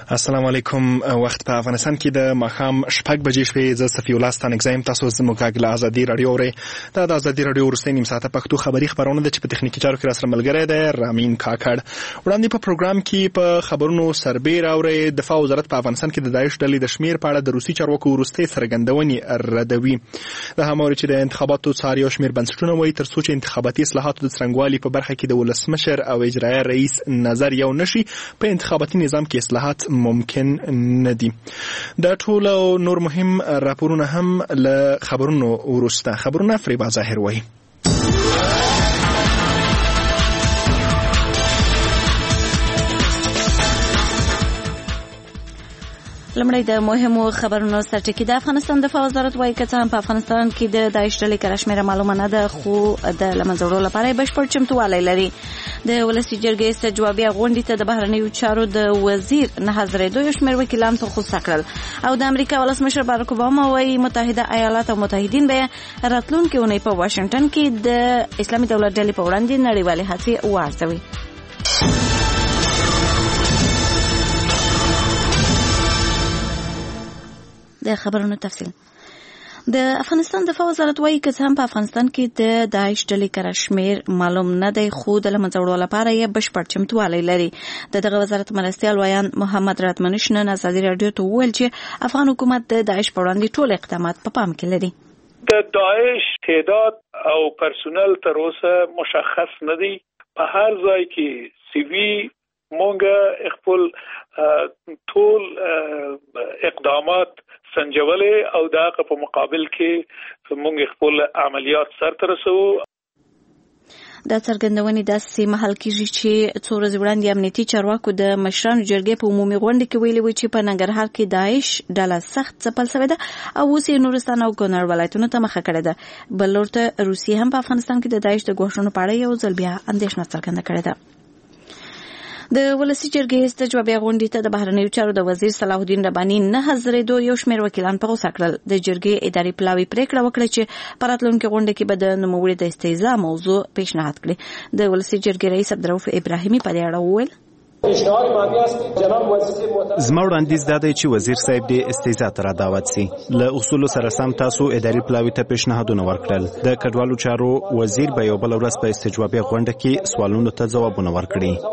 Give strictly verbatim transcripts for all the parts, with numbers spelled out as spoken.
السلام علیکم. وخت په افغانستان کې د ماښام شپږ بجې شوې. زه صفي الله ستانکزیم. تاسو زموږ غږ له ازادي راډیو اورئ. دا د ازادي راډیو وروستۍ نیم ساعته پښتو خبري خبرونه ده چې په تخنیکي چارو کې راسره ملګری دی رامین کاکړ. وړاندې په پروګرام کې په خبرونو سربېره اورئ. دفاع وزارت په افغانستان کې د داعش ډلې د شمیر په اړه د روسي چارواکو وروستۍ څرګندونې ردوي. د هماوري چې د انتخاباتو څار یو شمیر بنسټونه وایي تر څو چې انتخاباتي اصلاحاتو د څرنګوالي په برخه کې د ولسمشر او اجرایه رئیس نظر یو نشي، په انتخاباتي نظام کې اصلاحات ممکن ندي. دا ټول او نور مهم راپورونه هم له خبرونو وروسته. خبرونه فریبا ظاهر وایي. لمړی د مهمو خبرونو سرټکی. د افغانستان دفاع وزارت وايي که څه هم په افغانستان کې د داعش ډلې کره شمېره معلومه نه ده، خو د له منځه وړلو لپاره بشپړ چمتووالی لري. د ولسي جرګې استجوابیه غونډې ته د بهرنیو چارو د وزیر نه حاضرېدو یو شمېر وکیلان ترخصه کړل. او د امریکا ولسمشر باراک اوباما وايي متحده ایالات او متحدین به راتلونکې اونۍ په واشنګټن کې د اسلامي دولت ډلې په وړاندې نړیوالې هڅې وارزوي. د خبرونو تفصیل. د افغانستان دفاع وزارت وايي که څه هم په افغانستان کې د داعش ډلې کره شمیر معلوم نه دی، خو د له منځه وړلو لپاره یې بشپړ چمتووالی لري. د دغه وزارت مرستیال ویان محمد راتمنش نن ازادي راډیو ته وویل چې افغان حکومت د داعش په وړاندې ټول اقدامات په پام کې لري. د داعش تعداد او پرسونل تر اوسه مشخص نه دی. په هر ځای کې سیوی مونږ خپل ټول اقدامات سنجولې او داغه په مقابل کې موږ خپل عملیات سرته رسو. دا څرګندونې داسې مهال کېږي چې څو ورځې وړاندې امنیتي چارواکو د مشرانو جرګې په عمومي غونډه کې ویلي و چې په ننګرهار کې داعش ډله سخت ځپل شوې ده او اوس یې نورستان او کونړ ولایتونو ته مخه کړې ده. بل ورته روسیې هم په افغانستان کې د داعش د ګواښونو په اړه یو ځل بیا اندېښنه څرګنده کړې ده. د ولسي جرګې استجوابیه غونډې ته د بهرنیو چارو د وزیر صلاح الدین رباني نه حاضرېدو یو شمېر وکیلان په غوسه کړل. د جرګې اداري پلاوي پریکړه وکړه چې په راتلونکې غونډه کې به د نوموړي د استیضاح موضوع پیشنهاد کړي. د ولسي جرګې رئیس عبدالرؤف ابراهیمي په دې اړه وویل زما وړاندیز دا دی چې وزیر صاحب د استیضاح ته را دعوت سي. له اصولو سره سم تاسو اداري پلاوي ته پیشنهادونه ورکړل. د کډوالو چارو وزیر به یو بل ورځ په استجوابیه غونډه کې سوالونو ته ځوابونه ورکړي.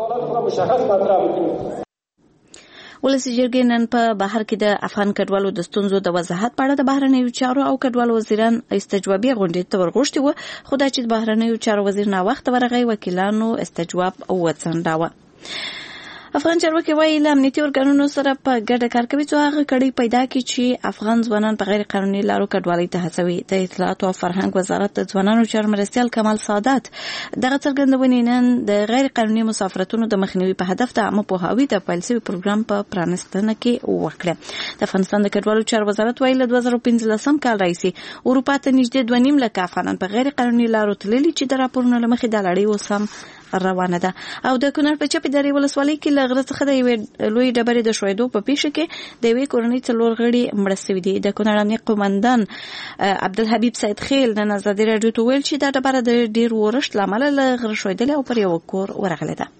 ولسي جرګې نن په بهر کې د افغان کډوالو د ستونزو د وضاحت په اړه د بهرنیو چارو او کډوالو وزیران استجوابیه غونډې ته ورغوښتي وو، خو دا چې د بهرنیو چارو وزیر ناوخته ورغی وکیلانو استجواب وڅنډاوه. افغان چارواکي وايي له امنیتي ارګانونو سره په ګډه کار کوي څو هغه کړۍ پیدا کړي چې افغان ځوانان په غیر قانوني لارو کډوالۍ ته هڅوي. د اطلاعات او فرهنګ وزارت د ځوانانو چارو مرستیال کمال سعادت دغه څرګندونې نن د غیر قانوني مسافرتونو د مخنیوي په هدف د عامه پوهاوي د پیل شوي پروګرام په پرانستنه کې وکړه. د افغانستان د کډوالو چارو وزارت وايي له دوه زره پنځلسم کال راهیسي اروپا ته نږدې دوه نیم لکه افغانان په غیر قانوني لارو تللي چې د راپورونو له مخې دا لړۍ اوس هم روانه ده. او د کونړ په چپې درې ولسوالۍ کې له غره څخه د یوې لوی ډبرې د ښویېدو په پیښه کې د یوې کورنۍ څلور غړي مړه سوي دي. د کونړ امنیه قومندان عبدالحبیب سید خیل نن ازادي راډیو ته ویل چې دا ډبره د ډېر اورښت له امله له غره ښویېدلې او پر یو کور ورغلې ده.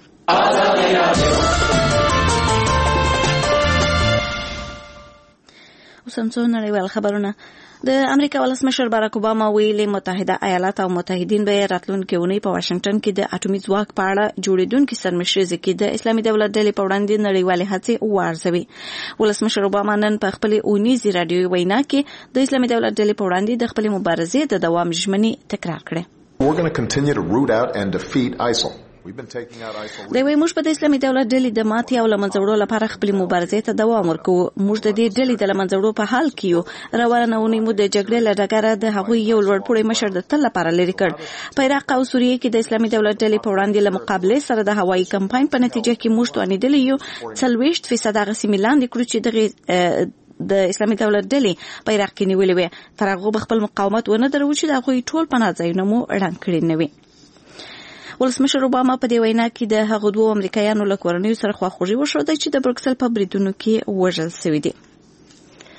اوس هم څو نړیوال خبرونه. د امریکا ولسمشر باراک اوباما ویلي متحده ایالات او متحدین به راتلونکې اونۍ په واشنګټن کې د اټومي ځواک په اړه جوړېدونکي سرمشریزې کې د اسلامي دولت ډلې په وړاندې نړیوالې هڅې وارزوي. ولسمشر اوباما نن په خپلې اونیزې راډیوي وینا کې د اسلامي دولت ډلې په وړاندې د خپلې مبارزې د دوام ژمنې تکرار کړې. We're going to continue to root out and defeat ISIL. د وی موږ په د اسلامي دولت ډلې د ماتې او له منځه وړلو لپاره خپلې مبارزې ته دوام ورکوو. موږ د دې ډلې د له منځه وړلو په حال کې یو. روانه اونۍ مو د جګړې له ډګره د هغوی یو لوړپوړی مشر د تل لپاره لرې کړ. په عراق او سوریې کې د اسلامي دولت ډلې په وړاندې له مقابلې سره د هوایي کمپاین په نتیجه کې موږ توانېدلي یو څلوېښت فیصد هغه سیمې لاندې کړو چې دغې د اسلامي دولت ډلې په عراق کې نیولې وې. تر هغو به خپل مقاومت ونه درلود چې د هغوی ټول پناه ځایونه مو ړنګ کړي نه وي. ولسمشر اوباما په دې وینا کې د هغو دوو امریکایانو له کورنیو سره خواخوږي وښوده چې د برکسل په بریدونو کې وژل شوي دي.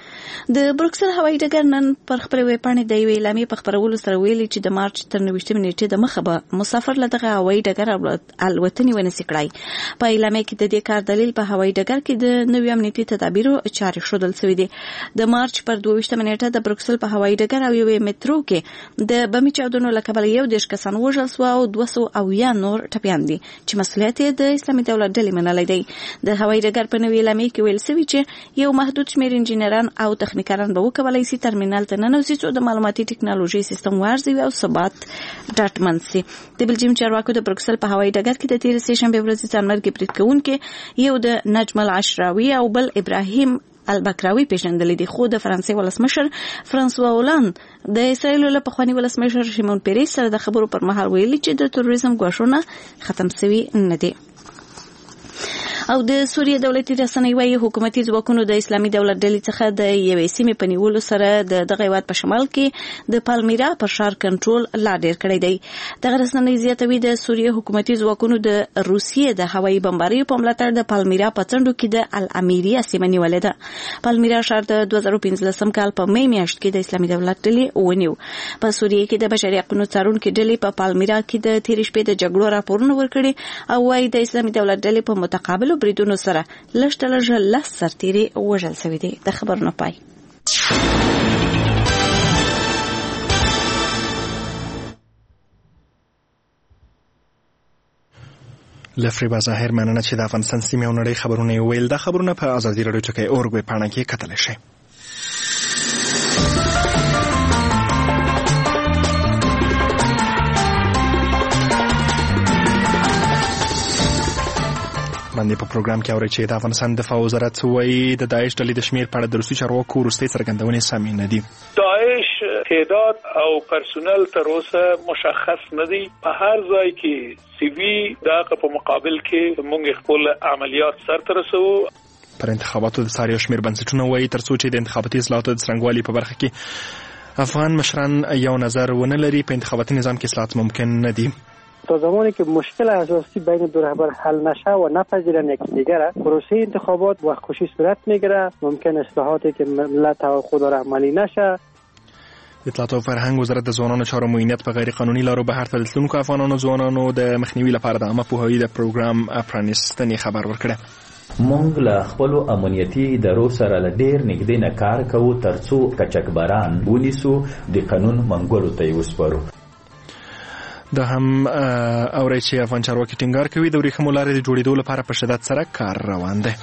د بروکسل هوایي ډګر نن پر خپل ویبپاڼې د یوې اعلامیې په خپرولو سره ویلي چې د مارچ تر نوي نیټې د مخه به مسافر له دغه هوایي ډګر الوتنې ونسي کړای. په اعلامیه کې د دې کار دلیل په هوایي ډګر کې د نوي امنیتي تدابیرو چارې ښودل شوي دي. د مارچ پر دوه ویشتمه نیټه د بروکسل په هوایي ډګر او یوې میټرو کې د بمي چاودنو له کبله یو دېرش کسان وژل شول او دوه سوه اویا نور ټپیان دي چې مسؤلیت یې د اسلامي دولت ډلې منلی دی. د هوایي ډګر په نوې اعلامیه کې ویل شوي چې یو محدود شمېر انجینران او تخنیکران به وکولی شي ترمینل ته ننوځي څو د معلوماتي ټکنالوژي سیستم وارزوي او ثبات ډاډمن شي. د بلجیم چارواکو د بروکسل په هوایي ډګر کې د تېرې سې شنبې ورځې ځانمرګي برید کوونکي یو د نجم العشراوي او بل ابراهیم البکراوي پیژندل دي، خو د فرانسې ولسمشر فرانسوا هولند د اسرائیل له پخوانی ولسمشر شیمون پیرس سره د خبرو پر مهال ویلي چې د تروریزم ګواښونه ختم شوي نه دي. او د سوریه دولتي رسنۍ وايي حکومتي ځواکونو د اسلامي دولت ډلې څخه د یوې سیمې په نیولو سره د دغه هیواد په شمال کې د پالمیرا پر ښار کنټرول لا ډېر کړی دی. دغه رسنۍ زیاتوي د سوریه حکومتي ځواکونو د روسیې د هوایي بمباریو په ملاتړ د پالمیرا په څنډو کې د الامریه سیمه نیولې ده. پالمیرا ښار د دوه زره پنځلسم کال په می میاشت کې د اسلامي دولت ډلې ونیو. په سوریه کې د بشري حقوقو څارونکو ډلې په پالمیرا کې د تېرې شپې د جګړو راپورونه ورکړي او وايي د اسلامي دولت ډلې په متقابلو بریدونو سره لږ تر لږه لس سرتیري وژل شوي دي. د خبرونو پای. لفریبا ظاهر مننه چې د افغانستان سیمې او نړۍ خبرونه یې ویل. دا خبرونه په ازادي راډیو ټکی اورګ ویبپاڼه کې کتلی شئ. باندې په پروګرام کې اورئ چې د افغانستان دفاع وزارت وایي د داعش ډلې د شمېر په اړه د روسي چارواکو وروستۍ څرګندونې سمې نه دي. داعش تعداد او پرسونل تر اوسه مشخص نه دي. په هر ځای کې سیوي دغه په مقابل کې موږ خپل عملیات سرته رسوو. پر انتخاباتو د څار یو شمېر بنسټونه وایي تر څو چې د انتخاباتي اصلاحاتو د څرنګوالي په برخه کې افغان مشران یو نظر ونه لري، په انتخاباتي نظام کې اصلاحات ممکن نه دي. تا زمانی که مشکل اساسی بین دو رهبر حل نشه و نپذیرن یکی دیگر پروسه انتخابات وقت‌کشی صورت میگیره. ممکن اصلاحاتی که ملت توقع داره عملی نشه. اطلاعات او فرهنګ وزارت د ځوانانو چارو معاینت په غیر قانوني لارو بهر ته تلونکو افغانانو ځوانانو د مخنیوي لپاره د عامه پوهاوي د پروګرام پرانیستنې خبر ورکړه. مونږ له خپلو امنیتي ادارو سره له ډېر نږدې نه کار کوو ترڅو کچکبران ونیسو، د قانون منګولو ته یې وسپارو. دا هم اورئ چې افغان چارواکي ټینګار کوي د ورېښمو لارې د جوړېدو لپاره په شدت سره کار روان دی.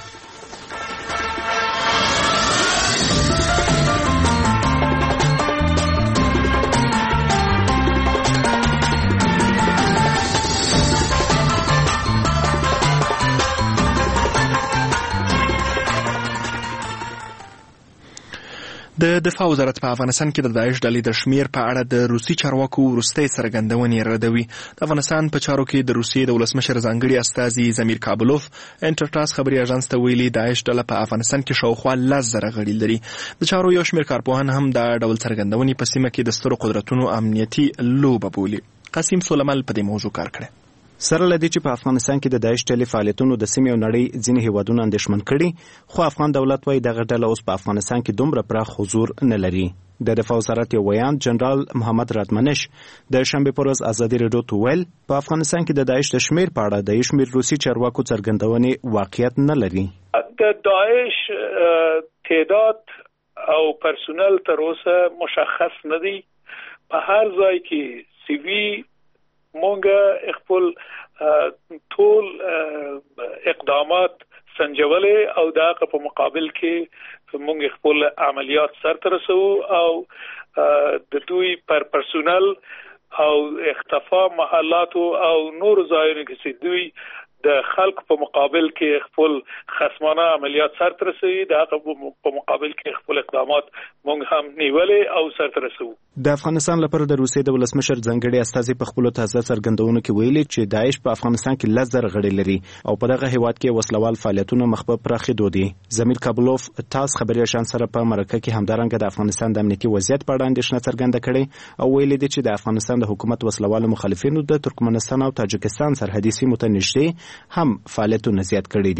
د دفاع وزارت په افغانستان کې د داعش ډلې د شمیر په اړه د روسي چارواکو وروستۍ څرګندونې ردوي. د افغانستان په چارو کې د روسیې د ولسمشر ځانګړي استازي زمیر کابلوف انټرټاس خبري اژانس ته ویلي داعش ډله په افغانستان کې شاوخوا لس زره غړي لري. د چارو یو شمیر کارپوهان هم دا ډول څرګندونې په سیمه کې د سترو قدرتونو امنیتي لوبه بولي. قاسم سولمل په دې موضوع کار کړی. سره لدی چې په افغانستان کې د داعش ډلې فعالیتونو د سیمې او نړۍ ځینې هیوادونه اندېښمن کړي، خو افغان دولت وايي دغه ډله اوس په افغانستان کې دومره پراخ حضور نه لري. د دفاع وزارت یو ویان جنرال محمد رادمنش د شنبې پر ورځ ازادي راډیو ته ویل په افغانستان کې د داعش د شمیر په اړه د شمیر روسي چارواکو څرګندونې واقعیت نه لري. د داعش تعداد او پرسونل تر اوسه مشخص نه دي. په هر ځای کې سیوي مونږ خپل ټول اقدامات سنجولې او دغه په مقابل کې مونږ خپل عملیات سرته رسوو او د دوی پر پرسونل او اختفا محلات او نور ځایونو کې دوی د خلق په مقابل کې خپل خصمانه عملیات سرته رسوي. دغه په مقابل کې خپل اقدامات مونږ هم نیولې او سرته رسوو. د افغانستان لپاره د روسیې د ولسمشر ځانګړي استازي په خپل تازه څرګندونو کې ویلي چې داعش په افغانستان کې لس زره غړي لري او په دغه هیواد کې وسلوال فعالیتونه مخ په پراخېدو دي. زمیر کابلوف تاس خبري اژانس سره په مرکه کې همدارنګه د افغانستان د امنیتي وضعیت په اړه اندېښنه څرګنده کړې او ویلي دي چې د افغانستان د حکومت وسلوال مخالفینو د ترکمنستان او تاجکستان سرحدي سیمو ته نږدې هم فعالیتونه زیات کړي دي.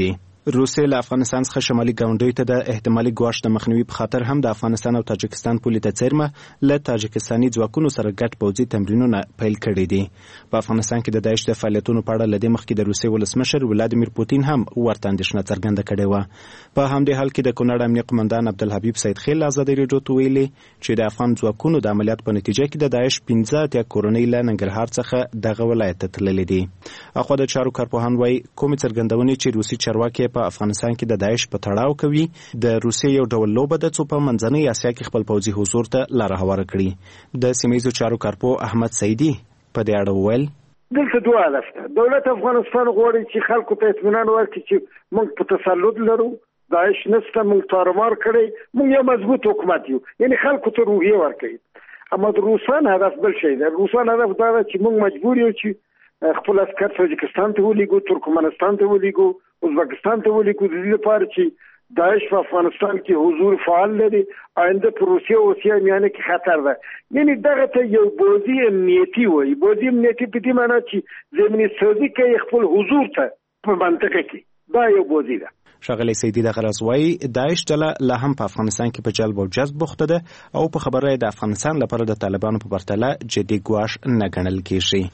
روسیې له افغانستان څخه شمالي ګاونډیو ته د احتمالي ګواښ د مخنیوي په خاطر هم د افغانستان او تاجکستان پولې ته څیرمه له تاجکستاني ځواکونو سره ګډ پوځي تمرینونه پیل کړي دي. په افغانستان کې د داعش د فعالیتونو په اړه له دې مخکې د روسیې ولسمشر ولادیمیر پوتین هم ورته اندېښنه څرګنده کړې وه. په همدې حال کې د کونړ امنیه قمندان عبدالحبیب سیدخیل ازادي راډیو ته ویلي چې د افغان ځواکونو د عملیات په نتیجه کې د داعش پنځه اتیا کورنۍ له ننګرهار څخه دغه ولایت ته تللې دي. اخوا د چارو کارپوهان وایي کومې څرګندونې چې روسي چارواکي په افغانستان کې د داعش په تړاو کوي د روسیې یو ډول لوبه ده څو په منځنۍ اسیا کې خپل پوځي حضور ته لاره هواره کړي. د سیمه ییزو چارو کارپوه احمد سعیدي په دې اړه وویل دلته دوه هدف ده. دولت افغانستان غواړي چې خلکو ته اطمینان ورکړي چې موږ په تسلط لرو، داعش نشته، موږ تارمار کړی، موږ یو مضبوط حکومت یو، یعنی خلکو ته روحیه ورکړي. اما د روسان هدف بل شی ده. روسان هدف دا ده چې موږ مجبور یو چې خپل عسکر تاجکستان ته ولیږو، ترکمنستان ته ولیږو، ازبکستان ته ولیږو، د دې لپاره چې داعش په افغانستان کې حضور فعال لري، آینده پر روسیه او روسیه میانه کې خطر ده. یعنی دغه ته یو بوزي امنیتي وایي. بوزي امنیتي په دې معنی چې زمینی سازي کوي خپل حضور ته په منطقه کې. دا یو بوزي ده. ښاغلی سیدي دغه راز وایي داعش ډله لا هم په افغانستان کې په جلب او جذب بوخته ده او په خبره د افغانستان لپاره د طالبانو په پرتله جدي ګواښ نه ګڼل کېږي.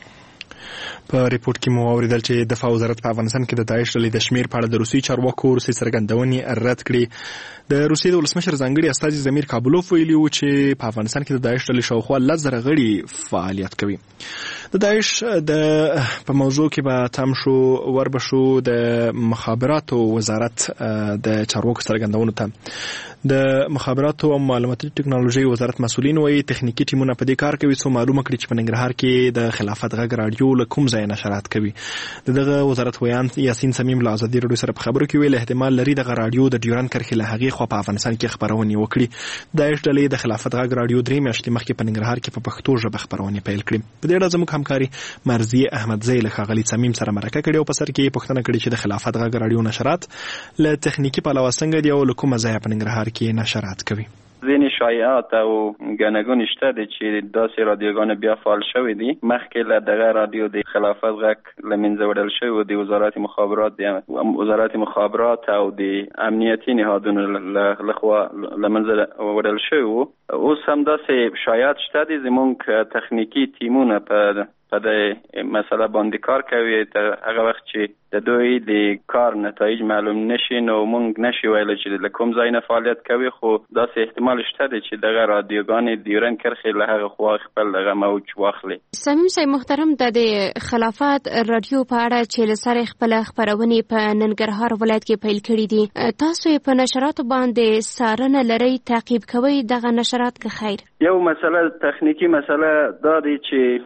په ریپورت کې مو اوریدل چې دفاع وزارت په افغانستان کې د داعش ډلې د شمیر په اړه د روسي چارواکو روسي څرګندونې رد کړې. د روسي د ولسمشر ځانګړي استازي زمیر کابلوف ویلي و چې په افغانستان کې د داعش ډلې شاوخوا لس زره غړي فعالیت کوي. د داعش د په موضوع کې به تم شو وربشو د مخابراتو وزارت د چارواکو څرګندونو ته. د مخابراتو او معلوماتي ټکنالوژي وزارت مسؤلین وایي تخنیکی ټیمونه په دې کار کوي څو معلومه کړي چې په ننګرهار کې د خلافت غږ رادیو له کوم ځای نشرات کوي. دغه وزارت ویان یاسین سمیم له ازادي راډیو سره په خبرو کې ویل احتمال لري دغه رادیو د ډیورند کرښې له هغې خوا په افغانستان کې خبرونه وکړي. داعش ډلې د خلافت غږ رادیو درې میاشتې مخکې په ننګرهار کې په پښتو ژبه خبرونه پیل کړې. په دې اړه زموږ همکاري مرضیه احمدزی له ښاغلي سمیم سره مرکه کړې او په سر کې پوښتنه کړې چې د خلافت غږ رادیو نشرات له تخنیکی پلوه څنګه دی او له کومه ځایه په ننګرهار کې نشرات کوي. ځینې شایعات او ګڼهګونې شته دي چې داسې رادیوګانې بیا فعال شوي دي. مخکې له دغه رادیو د خلافت غږ له منځه وړل شوی و د وزارت مخابرات د وزارت مخابرات او د امنیتي نهادونو له خوا له منځه وړل شوی و. اوس هم داسې شایعات شته دي. زموږ تخنیکي ټیمونه په په دې مسله باندې کار کوي. تر هغه وخت چې د دوی د کار نتایج معلوم نشي نو موږ نشي ویلی چې له کوم ځای نه فعالیت کوي، خو داسې احتمال شته دی چې دغه رادیوګانې د ډیورند کرښې له هغه خوا خپل دغه موج واخلي. سمیم صاحب محترم، د خلافت رادیو په اړه چې له سره خپل خبرونې په ننګرهار ولایت کې پیل کړي دي، تاسو په نشراتو باندې څارنه لرئ، تعقیب کوئ دغه نشرات که خیر؟ یو مسله تخنیکی مسله دا دی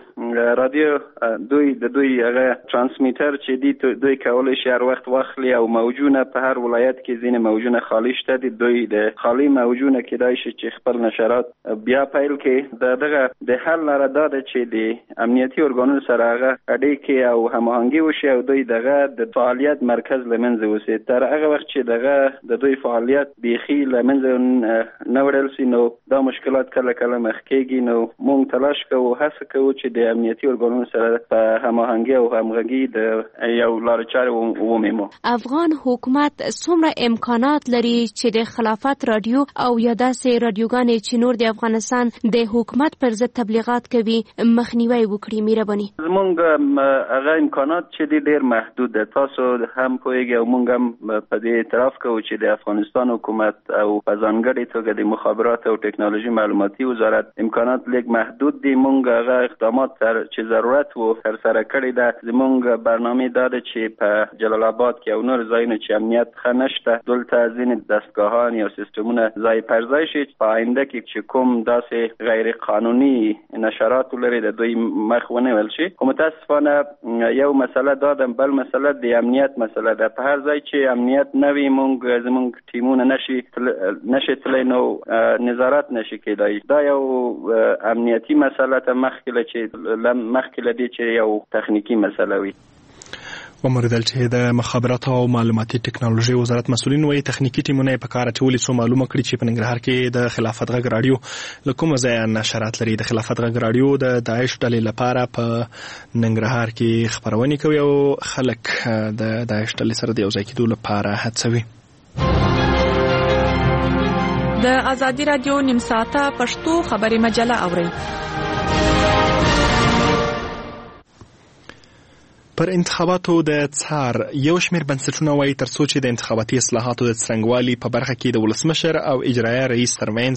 چې رادیو دوی د دوی هغه ترانسمیټر چې دی دوی کولای شي هر وخت واخلي او موجونه په هر ولایت کې ځینې موجونه خالی شته دي. دوی د خالی موجونه کېدای شي چې خپل نشرات بیا پیل کړي. د دغه د حل لاره دا ده چې د امنیتي ارګانونو سره هغه اړیکې او هماهنګي وشي او دوی دغه د فعالیت مرکز له منځه وسي. تر هغه وخت چې دغه د دوی فعالیت بیخي له منځه نه وړل سي نو دا مشکلات کله کله مخ کېږي. نو موږ تلاش کوو، هڅه کوو چې د امنیتي ارګانونو سره په هماهنګي او همغږي د یو لارې چارې ومومو. افغان حکومت څومره امکانات لري چې د خلافت رادیو او یا داسې رادیوګانې چې نور د افغانستان د حکومت پر ضد تبلیغات کوي مخنیوی وکړي؟ مهرباني. زموږ هغه امکانات چې دی ډېر محدود ده. تاسو هم پوهیږئ او موږ هم په دې اعتراف کوو چې د افغانستان حکومت او په ځانګړې توګه د مخابرات او ټکنالوژي معلوماتي وزارت امکانات لږ محدود دي. موږ هغه اقدامات چې ضرورت وو ترسره کړي ده. زموږ برنامه دا ده چې په جلال آباد کې او نور ځایونه چې امنیت ښه نشته دلته ځینې دستګاهان یا سیستمونه ځای پر ځای شي په آینده کې چې کوم داسې غیر قانوني نشرات لري د دوی مخ ونیول شي. خو متاسفانه یو مسله دا ده، بل مسله د امنیت مسله ده. په هر ځای چې امنیت نه وي موږ زموږ ټیمونه نشي نشي تللی نو نظارت نشي کېدای. دا یو امنیتي مسله ته مخکې له چې مخکې له دې چې یو تخنیکی مسله وي. وموریدل چې د مخابراتو او معلوماتي ټکنالوژي وزارت مسؤلین وایي تخنیکی ټیمونه په کار اچولي څو معلومه کړي چې په ننګرهار کې د خلافت غږ رادیو له کومه ځایه نشرات لري. د خلافت غږ رادیو د داعش ډلې لپاره په ننګرهار کې خبرونه کوي او خلک د داعش ډلې سره د یو ځای کېدو لپاره هڅوي. د ازادي رادیو نیم ساعته پښتو خبري مجله اورئ. پر انتخاباتو د څار یو شمېر بنسټونه وایي ترڅو چې د انتخاباتي اصلاحاتو د څرنګوالي په برخه کې د ولسمشر او اجرایه رئیس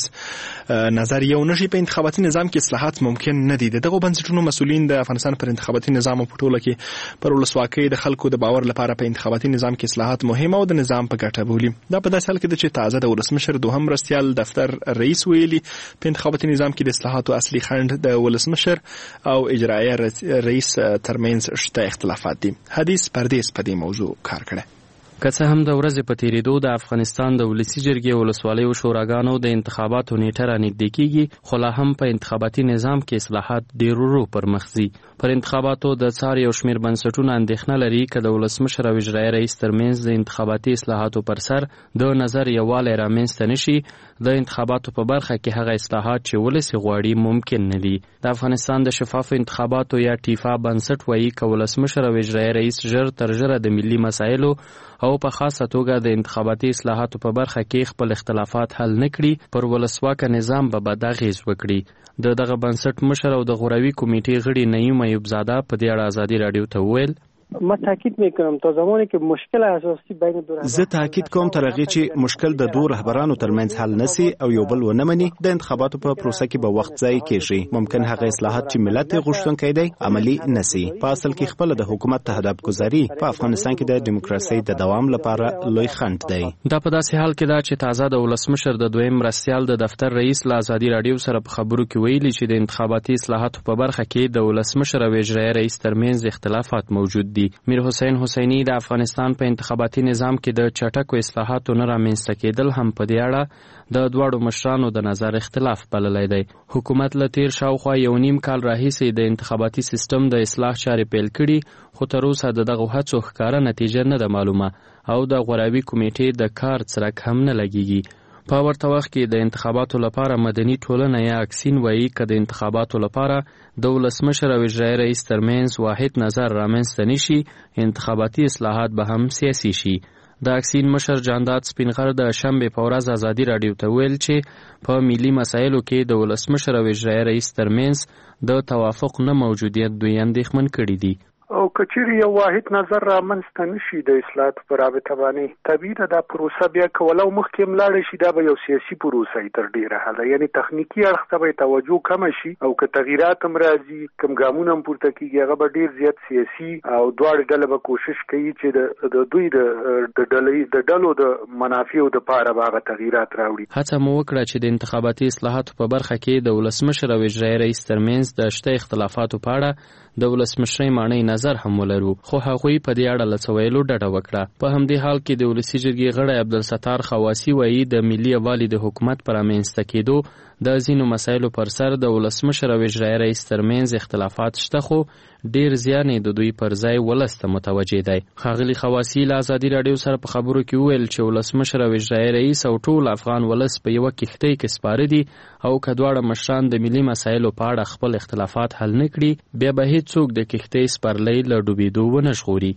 ترمنځ نظر یو نشي په انتخاباتي نظام کې اصلاحات ممکن نه دي. دغه بنسټونو مسؤلین د افغانستان پر انتخاباتي نظام په ټوله کې پر ولسواکۍ د خلکو د باور لپاره په انتخاباتي نظام کې اصلاحات مهمه او د نظام په ګټه بولي. دا په داسې حال کې چې تازه د ولسمشر دوهم مرستیال دفتر رئیس ویلي په انتخاباتي نظام کې د اصلاحاتو اصلي خنډ د ولسمشر او اجرایه رئیس ترمنځ شته اختلاف دي. حدیث پردیس په دې موضوع کار کړی. که څه هم د ورځې په تیریدو د افغانستان د ولسي جرګې ولسوالیو شوراګانو د انتخاباتو نیټه رانږدې کیږي خو لا هم په انتخاباتي نظام کې اصلاحات ډېر ورو پرمخ ځي. پر انتخاباتو د څار یو شمېر بنسټونه اندېښنه لري که د ولسمشر او اجرایه رئیس ترمنځ د انتخاباتي اصلاحاتو پر سر د نظر یووالی رامنځته نشي د انتخاباتو په برخه کې هغه اصلاحات چې ولس غواړي ممکن نه دي. د افغانستان د شفافو انتخاباتو یا ټیفا بنسټ وایي که ولسمشر او اجرایه رئیس ژر تر ژره د ملي مسایلو او په خاصه توګه د انتخاباتي اصلاحاتو په برخه کې خپل اختلافات حل نه کړي پر ولسواکه نظام به بد اغېز وکړي. د دغه بنسټ مشر او د غوروي کمیټې غړي نعیم ایوب زاده په دې اړه ازادي رادیو ته وویل ما تاکید میکنم تا زمانی که مشکل اساسی بین دو رهبران زه تاکید کوم تر هغه چې مشکل د دوه رهبرانو ترمنځ حل نسی او یو بل ونه مني د انتخاباتو په پروسه کې به وخت ضایع کیږي. ممکن هغه اصلاحات چې ملت غوښتونکي دي عملی نسی. په اصل کې خپل د حکومت تهداب گذاري په افغانستان کې د دیموکراسي د دوام لپاره لوی خنډ دی. دا په داسې حال کې دا چې تازه د ولسمشر د دویم مرستیال د دفتر رئیس له ازادي رادیو سره په خبرو کې ویلي چې د انتخاباتي اصلاحاتو په برخه کې د ولسمشر او اجرایه رئیس ترمنځ اختلافات موجود دي. میر حسین حسینی د افغانستان په انتخاباتي نظام کې د چټکو اصلاحاتو نه رامنځته کېدل هم په دې اړه د دواړو مشرانو د نظر اختلاف بللی دی. حکومت له تیر شاوخوا یو نیم کال راهیسې د انتخاباتي سیستم د اصلاح چارې پیل کړي خو تر اوسه د دغو هڅو ښکاره نتیجه نه ده معلومه او د غوراوي کمیټې د کار څرک هم نه لګیږي. په ورته وخت کې د انتخاباتو لپاره مدني ټولنه یا اکسین وایي که د انتخاباتو لپاره د ولسمشر او اجرایه رئیس ترمنځ واحد نظر رامنځته نشي انتخاباتي اصلاحات به هم سیاسي شي. د اکسین مشر جانداد سپینغر د شنبې په ورځ ازادي رادیو ته ویل چې په ملي مسایلو کې د ولسمشر او اجرایه رئیس ترمنځ د توافق نه موجودیت دوی اندېښمن کړي دي. او کچېرې یو واحد نظر رامنځته نشي د اصلاحاتو په رابطه باندې طبیعي ده دا پروسه بیا که ولو مخکې هم لاړه شي دا به یو سیاسي پروسه وي تر ډېره حده یعنې تخنیکي اړخ ته به توجه کمه شي او که تغییرات هم راځي کوم ګامونه هم پورته کېږي هغه به ډېر زیات سیاسي او دواړې ډله به کوشش کوي چې د دوی د ډلې د ډلو د منافعو دپاره به هغه تغییرات راوړي. هڅه مو وکړه چې د انتخاباتي اصلاحاتو په برخه کې د ولسمشر او اجرایه رئیس ترمنځ د شته اختلافاتو په اړه د ولسمشرۍ ماڼۍ نظر هم ولرو خو هغوی په دې اړه له څه ویلو ډډه وکړه. په همدې حال کې د ولسي جرګې غړی عبدالستار خواسی وایي د ملي یووالي د حکومت په رامنځته کېدو د ځینو مسایلو پر سر د ولسمشر او اجرایه رئیس ترمنځ اختلافات شته خو ډیر زیان د دوی پر ځای ولس ته متوجه دی. ښاغلي خواسی له ازادي رادیو سره په خبرو کې وویل چې ولسمشر او اجرایه رئیس او ټول افغان ولس په یوه کښتۍ کې سپاره دي او که دواړه مشران د ملي مسایلو په اړه خپل اختلافات حل نه کړي بیا به هیڅوک د کښتۍ سپرلی له ډوبېدو ونه ژغوري.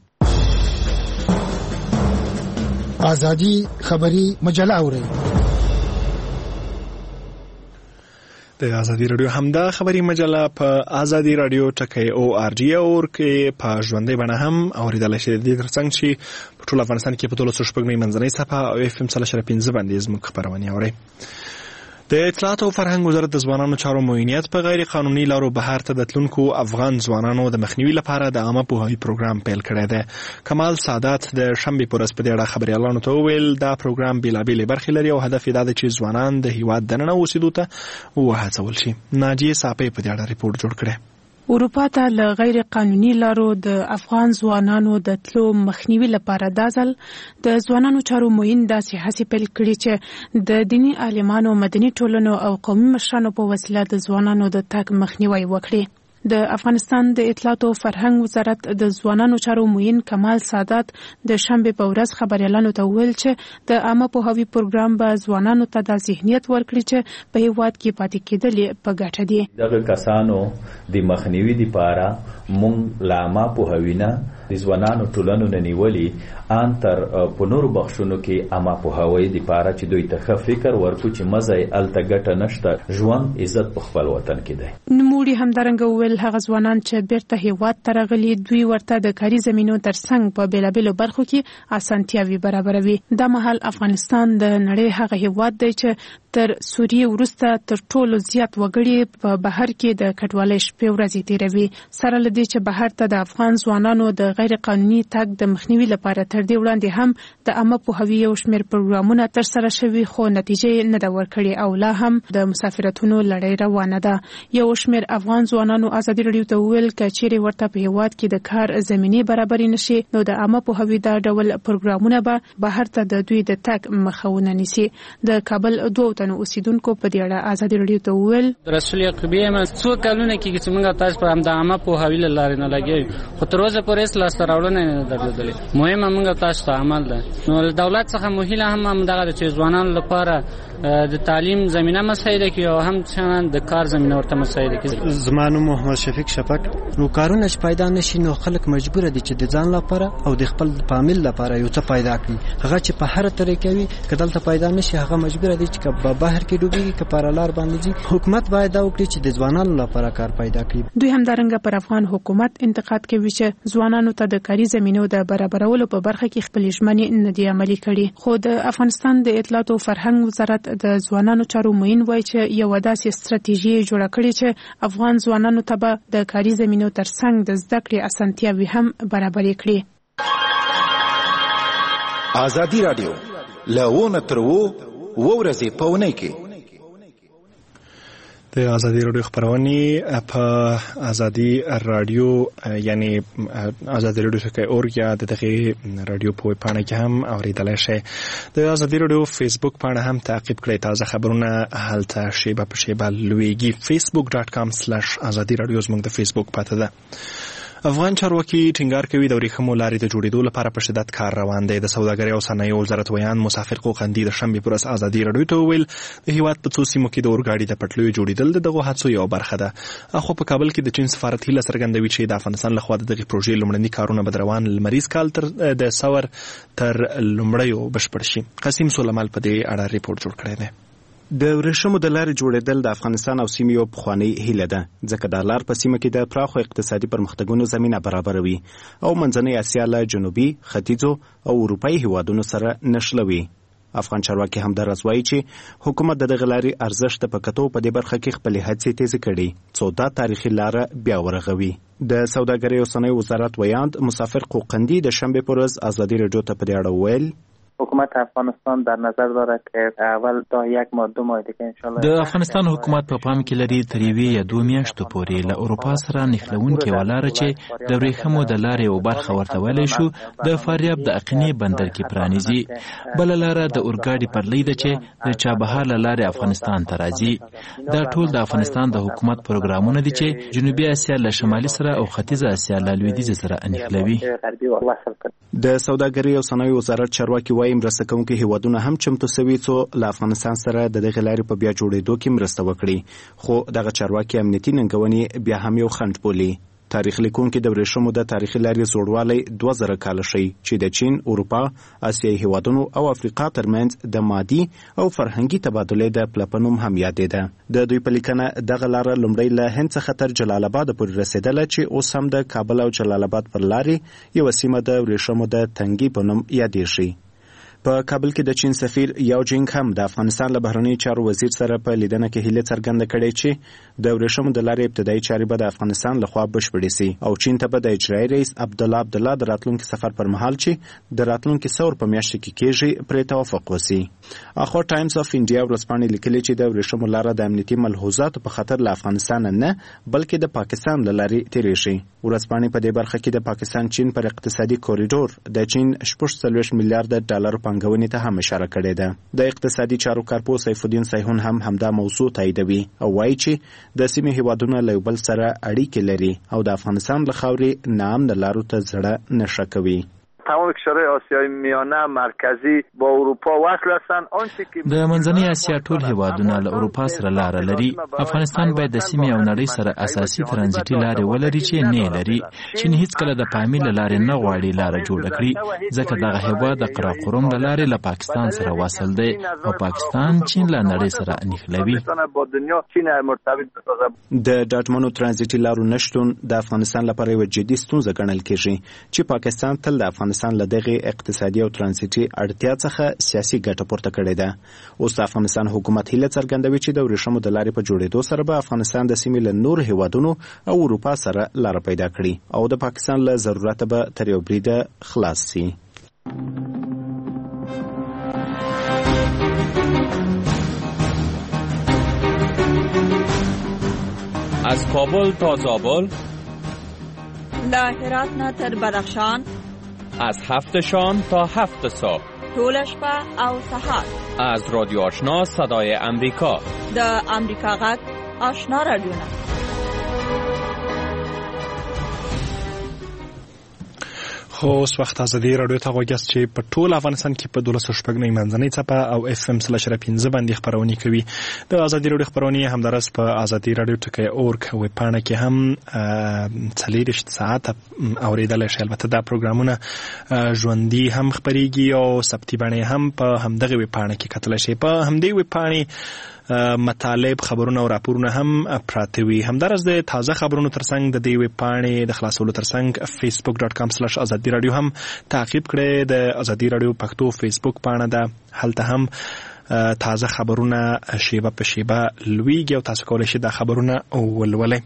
ازادي خبري مجله اورئ. د ازادي رادیو همدا خبري مجله په ازادي رادیو ټکی او ار جی اور کې په ژوندۍ بڼه هم اوریدل شي. د ترڅنګ چې په ټول افغانستان کې په ټولو شپږمې منځنۍ صفحه او اف ام سل شر پنځه باندې زموږ خبرونه اوري. د اطلاعات او فرهنګ وزارت د ځوانانو چارو معاونیت په غیر قانوني لارو بهر ته د تلونکو افغان ځوانانو د مخنیوي لپاره د عامه پوهاوي پروګرام پیل کړی دی. کمال سعادت د شنبې په ورځ په دې اړه خبريالانو ته وویل دا پروګرام بېلابېلې برخې لري او هدف یې دا دی چې ځوانان د هیواد دننه اوسېدو ته وهڅول شي. ناجیه صافی په دې اړه ریپورت جوړ کړی. اروپا ته له غیر قانوني لارو د افغان ځوانانو د تلو مخنیوي لپاره دا ځل د ځوانانو چارو معین داسې هڅې پیل کړي چې د دیني عالمانو، مدني ټولنو او قومي مشرانو په وسیله د ځوانانو د تګ مخنیوي وکړي. د افغانستان د اطلاعات او فرهنګ وزارت د ځوانانو چارو معین کمال سادات د شنبه په ورځ خبريالانو ته ویل چې د عامه پوهاوي پروګرام به ځوانانو ته د ذهنیت ورکړي چې په هیواد کې پاتې کېدل په ګټه دي. دغه کسانو د مخنیوي لپاره مونږ لا عامه پوهاوینا د ځوانانو ټولنو ننیولي ان تر په نورو بخښونو کې عامه پوهاوی لپاره چې دوی ته ښه فکر ورکړي چې مزه الته ګټه نشته، ژوند عزت په خپل وطن کې دی. نوموړي همدارنګه ویل هغه ځوانان چې بیرته هیواد ته راغلي دوی ورته د کاري زمینو ترڅنګ په بیلابیلو برخو کې اسانتیاوي برابروي. دا مهال افغانستان د نړۍ هغه هیواد دی چې تر سوریې وروسته تر ټولو زیات وګړي په بهر کې د کډوالۍ شپې ورځې تیروي. سره له دې چې بهر ته د افغان ځوانانو د غیر قانوني تګ د مخنیوي لپاره تر دې وړاندې هم د عامه پوهاوي یو شمېر پروګرامونه ترسره شوي خو نتیجې نه ده ورکړې او لا هم د مسافرتونو لړۍ روانه ده. یو شمېر افغان ځوانانو ازادي راډیو ته وویل که چیرې ورته په هیواد کې د کار زمینې برابرې نشي نو د عامه پوهاوي دا ډول پروګرامونه به بهر ته د دوی د تګ مخه ونه نیسي. د کابل دوه تنو اوسیدونکو په دې اړه ازادي راډیو ته وویل رسول یعقوبی ما څو کلونه کې چې موږ تاسو په هم د عامه پوهاوي لاره نه لګي خو تر اوسه پورې سلاس راوړنه نه درلودلې. مهمه موږ تاسو ته عمل ده. نو دولت څخه مهله هم هم دغه چې ځوانانو لپاره د تعلیم زمينه مساعده کوي او هم څنګه د کار زمينه ورته مساعده کوي. زمانو محمد شفیق شفق نو کارونه چې پیدا نشي نو خلک مجبور دي چې د ځان لپاره او د خپل فامیل لپاره یو څه پیدا کړي. هغه چې په هر طریقې کوي کله ته پیدا نشي هغه مجبور دي چې په بهر کې ډوبېږي که پارلار باندې دي. حکومت باید دا وکړي چې د ځوانانو لپاره کار پیدا کړي. دوی همدارنګه پر افغان حکومت انتقاد کوي چې ځوانانو ته د کاري زمینو د برابرولو په برخه کې خپل ژمنې نه دي عملي کړي. خو د افغانستان د اطلاعات او فرهنګ وزارت د ځوانانو چارو معین وایي چې یو داسې ستراتیژي جوړه کړې چې افغان ځوانانو ته به د کاري زمینو ترڅنګ د زده کړې اسانتیاوي هم برابرې کړي. ازادي راډیو له تر و ورځې په اونۍ کې د ازادي راډیو خبرونه په ازادي راډیو یعنی ازادي راډیو څخه اورګیا د دغه راډیو په پاڼه کې هم اوریدلای شئ. د ازادي راډیو فیسبوک پاڼه هم تعقیب کړئ. تازه خبرونه هلته شیبه په شیبه لویږي. facebook dot com slash azadi radio زموږ د فیسبوک پاته ده. افغان چارواکي ټینګار کوي د ورېښمو لارې د جوړېدو لپاره په شدت کار روان دی. د سوداګرۍ او صنایعو وزارت ویان مسافر قوقندي د شنبې پر ورځ ازادي راډیو ته وویل د هیواد په څو سیمو کې د اورګاډي د پټلیو جوړېدل د دغو هڅو یوه برخه ده. اخو په کابل کې د چین سفارت هیله څرګندوي چې د افغانستان لخوا د دغې پروژې لومړني کارونه به د روان لمریز کال تر د سور تر لومړیو بشپړ شي. قاسم سلیمال په دې اړه ریپورت جوړ کړی دی. د ورېښمو د لارې جوړېدل د افغانستان او سیمې یو پخوانۍ هیله ده ځکه دا لار په سیمه کې د پراخو اقتصادي پرمختګونو زمینه برابروي او منځنۍ اسیا له جنوبي ختیځو او اروپایي هیوادونو سره نښلوي. افغان چارواکي همدارس وایي چې حکومت د دغه لارې ارزښت په کتو په دې برخه کې خپلې هڅې تیزې کړي څو دا تاریخي لاره بیا ورغوي. د سوداګرۍ او صنایعو وزارت ویاند مسافر قوقندي د شنبې پر ورځ ازادي راډیو ته په دې اړه وویل حکومت افغانستان در نظر داره که اول تا یک ماه دو ماه دیگه انشالله د افغانستان حکومت په پام کې لري تر یوې یا دوه میاشتو پورې له اروپا سره نښلونکې ولاره چې د ورېښمو د لارې یو برخه ورته ویلی شو د فاریاب د اقینې بندر کې پرانیزي. بله لاره د اورګاډي پټلۍ ده چې د چابهار له لارې افغانستان ته راځي. دا ټول د افغانستان د حکومت پروګرامونه دي چې جنوبي اسیا له شمالي سره او ختیځه اسیا له لویدیځ سره نښلوي. د سوداګرۍ او صنایعو وزارت چارواکي وایي مرسته کوونکي هیوادونه هم چمتو سوي څو له افغانستان سره د دغې لارې په بیا جوړېدو کې مرسته وکړي. خو دغه چارواکي امنیتي ننګونې بیا هم یو خنډ بولي. تاریخ لیکونکي د ورېښمو د تاریخي لارې زوړوالی دوه زره کاله ښیي چې د چین، اروپا، اسیایي هیوادونو او افریقا ترمنځ د مادي او فرهنګي تبادلې د پله په نوم هم یادېده. د دوی په لیکنه دغه لاره لومړی له هند څخه تر جلال آباد پورې رسېدله چې اوس هم د کابل او جلال آباد پر لارې یوه سیمه د ورېښمو د تنګي په نوم یادېږي. په کابل کې د چین سفیر یاو جینګ هم د افغانستان له بهرنیو چارو وزیر سره په لیدنه کې هیله څرګنده کړې چې د ورېښمو د لارې ابتدایي چارې به د افغانستان لخوا بشپړې سي او چین ته به د اجرایي رئیس عبدالله عبدالله د راتلونکي سفر پر مهال چې د راتلونکي سور په میاشت کې کېږي پرې توافق وسی. اخو ټایمز اف انډیا ورځپاڼې لیکلي چې د ورېښمو لاره د امنیتي ملحوظاتو په خاطر له افغانستان نه بلکې د پاکستان له لارې تېرېږي. ورځپاڼې په دې برخه کې د پاکستان چین پر اقتصادي کوریډور د چین شپږ څلوېښت میلیارډ ډالر پانګونې ته هم اشاره کړې ده. د اقتصادي چارو کارپوه سیف الدین سیحون هم همدا موضوع تاییدوي او وایي چې د سیمې هیوادونه له بل سره اړیکې لري او د افغانستان له خاورې ناامنه لارو ته زړه نشه کوي. تمام کشورهای آسیای میانه مرکزی با اروپا وصل هستند. آنچه که د منځنۍ اسیا ټول هیوادونه له اروپا سره لار لري. افغانستان باید د سیمې او نړۍ سره اساسي ترانزیتي لارې ولري چې نه لري. چین هیڅ کله د پامیر له لارې نه غواړي لار جوړ کړي ځکه دغه هیواد د قراقرم له لارې له پاکستان سره وصل دی او پاکستان چین له نړۍ سره نښلوي. د ډاټمنو ترانزیتي لارو نشتون د افغانستان لپاره یوه جدي ستونزه ګڼل کیږي چې پاکستان تل د افغانستان له دغه اقتصادي او ترانزیتي اړتیا څخه سیاسي ګټه پورته کړې ده. اوس د افغانستان حکومت هیله څرګندوي چې د ورېښمو د لارې په جوړېدو سره به افغانستان د سیمې له نور هیوادونو او اروپا سره لاره پیدا کړي او د پاکستان له ضرورت به تر یو بریده خلاص شي. از کابل تا زابل، له هرات نه تر بدخشان، از هفت شام تا هفت صبح، طول شپه او سحر، از رادیو آشنا صدای امریکا، د امریکا غږ آشنا رادیونا. خو اوس وخت ازادي رادیو ته غوږیاست چې په ټول افغانستان کې په دولس شپږ نوي منځنۍ څپه او اف ام سل شره پنځه باندې خپرونې کوي. د ازادي رادیو خپرونې همدارس په ازادي رادیو ټکی اورګ ویب پاڼه کې هم څلېرویشت ساعته اورېدلی شئ. البته دا پروګرامونه ژوندي هم خپرېږي او ثبتي بڼې هم په همدغه ویب پاڼه کې کتلی شئ. په همدې ویب پاڼې مطالب خبرونه او راپورونه هم پراته وي. همدارس د تازه خبرونو ترڅنګ د دې ویب پاڼې د خلاصولو ترڅنګ فیسبوک ډاټ کام سلاش ازادي رادیو هم تعقیب کړئ. د ازادي رادیو پښتو فیسبوک پاڼه ده، هلته هم تازه خبرونه شیبه په شیبه لویږي او تاسو کولی شئ دا خبرونه ولولئ.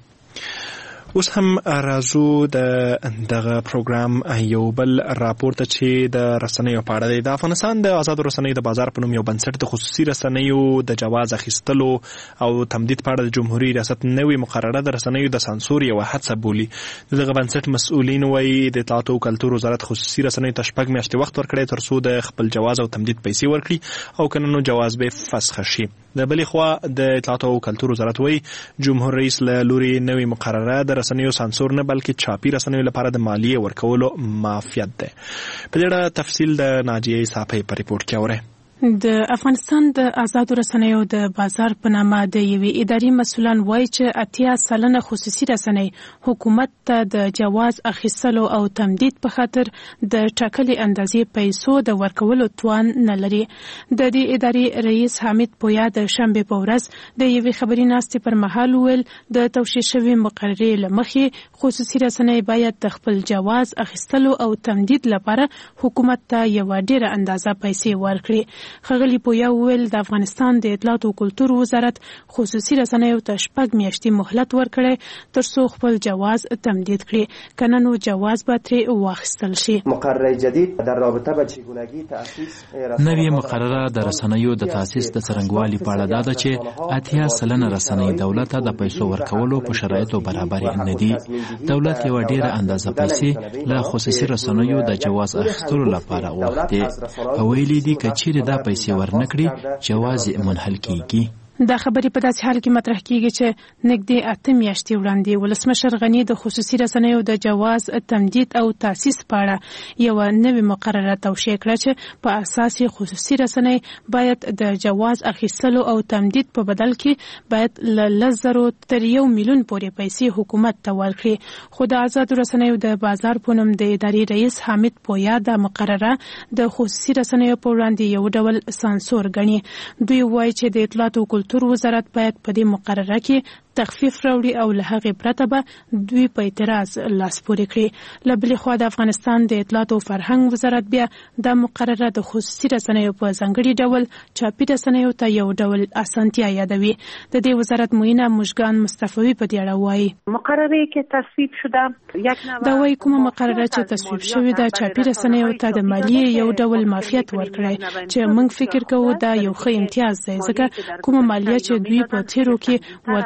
اوس هم راځو د دغه پروګرام یو بل راپور ته چې د رسنیو په اړه دی. د افغانستان د آزادو رسنیو د بازار په نوم یو بنسټ د خصوصي رسنیو د جواز اخیستلو او تمدید په اړه د جمهوریت ریاست نوې مقرره د رسنیو د سانسور یوه هڅه بولي. دغه بنسټ مسؤلین وایي د اطلاعات او کلتور وزارت خصوصي رسنیو ته شپږ میاشتې وخت ورکړی تر څو د خپل جواز او تمدید پیسې ورکړي او که نه نو جواز به فسخ شي. د بلې خوا د اطلاعات او کلتور وزارت وایي جمهور رئیس له لوري نوې مقرره د رسنیو سانسور نه بلکې چاپي رسنیو لپاره د مالیې ورکولو معافیت ده. په دې اړه تفصیل د ناجیې صافۍ په ریپورت کې اورئ. د افغانستان د آزادو رسنیو د بازار په نامه د یوې ادارې مسؤلان وایي چې اتیا سلنه خصوصي رسنۍ حکومت ته د جواز اخیستلو او تمدید په خاطر د ټاکلې اندازې پیسو د ورکولو توان نه لري. د دې ادارې رئیس حمید پویا د شنبې په ورځ د یوې خبري ناستې پر مهال وویل د توشیح شوې مقررې له مخې خصوصي رسنۍ باید د خپل جواز اخیستلو او تمدید لپاره حکومت ته یوه ډېره اندازه پیسې ورکړي. ښاغلي پویا وویل د افغانستان د اطلاعات او کلتور وزارت خصوصي رسنیو ته شپږ میاشتې مهلت ورکړی تر څو خپل جواز تمدید کړي، که نه نو جواز به ترې واخیستل شي. مقرره جدید در رابطه با چگونگی تأسیس نوې مقرره د رسنیو د تاسیس د څرنګوالي په اړه ده چې اتیا سلنه رسنۍ دولت ته د پیسو ورکولو په شرایطو برابر نه دي. دولت یوه ډېره اندازه پیسې له خصوصي رسنیو د جواز اخیستلو لپاره غوښتې او ویلي دي که چیرې دا پیسې ورنکړي جواز منحل کیږي. دا خبرې په داسې حال کې مطرح کیږي چې نږدې اته میاشتې وړاندې ولسمشر غني د خصوصي رسنیو د جواز تمدید او تاسیس په اړه یوه نوې مقرره توشیح کړه چې په اساس یې خصوصي رسنۍ باید د جواز اخیستلو او تمدید په بدل کې باید له لس زرو تر یو میلیون پورې پیسې حکومت ته ورکړي. خو د آزادو رسنیو د بازار په نوم د ادارې رئیس حمید پویا دا مقرره د خصوصي رسنیو په وړاندې یو ډول سانسور ګڼي. دوی وایي چې د اطلاعات او کلتور وزارت باید په دې مقرره کې تخفیف راوړي او له هغې پرته به دوی په اعتراض لاس پورې کړي. له بلې خوا د افغانستان د اطلاعات او فرهنګ وزارت بیا دا مقرره د خصوصي رسنیو په ځانګړي ډول چاپي رسنیو ته یو ډول اسانتیا یادوي. د دې وزارت معینه مژگان مصطفوي په دې اړه وایي مقرره کې تصویب شده یک نوع دا وایي کومه مقرره چې تصویب شوې ده چاپي رسنیو ته د مالیې یو ډول معافیت ورکړی چې موږ فکر کوو دا یو ښه امتیاز دی ځکه کومه مالیه چې دوی په تیرو کې ورکوله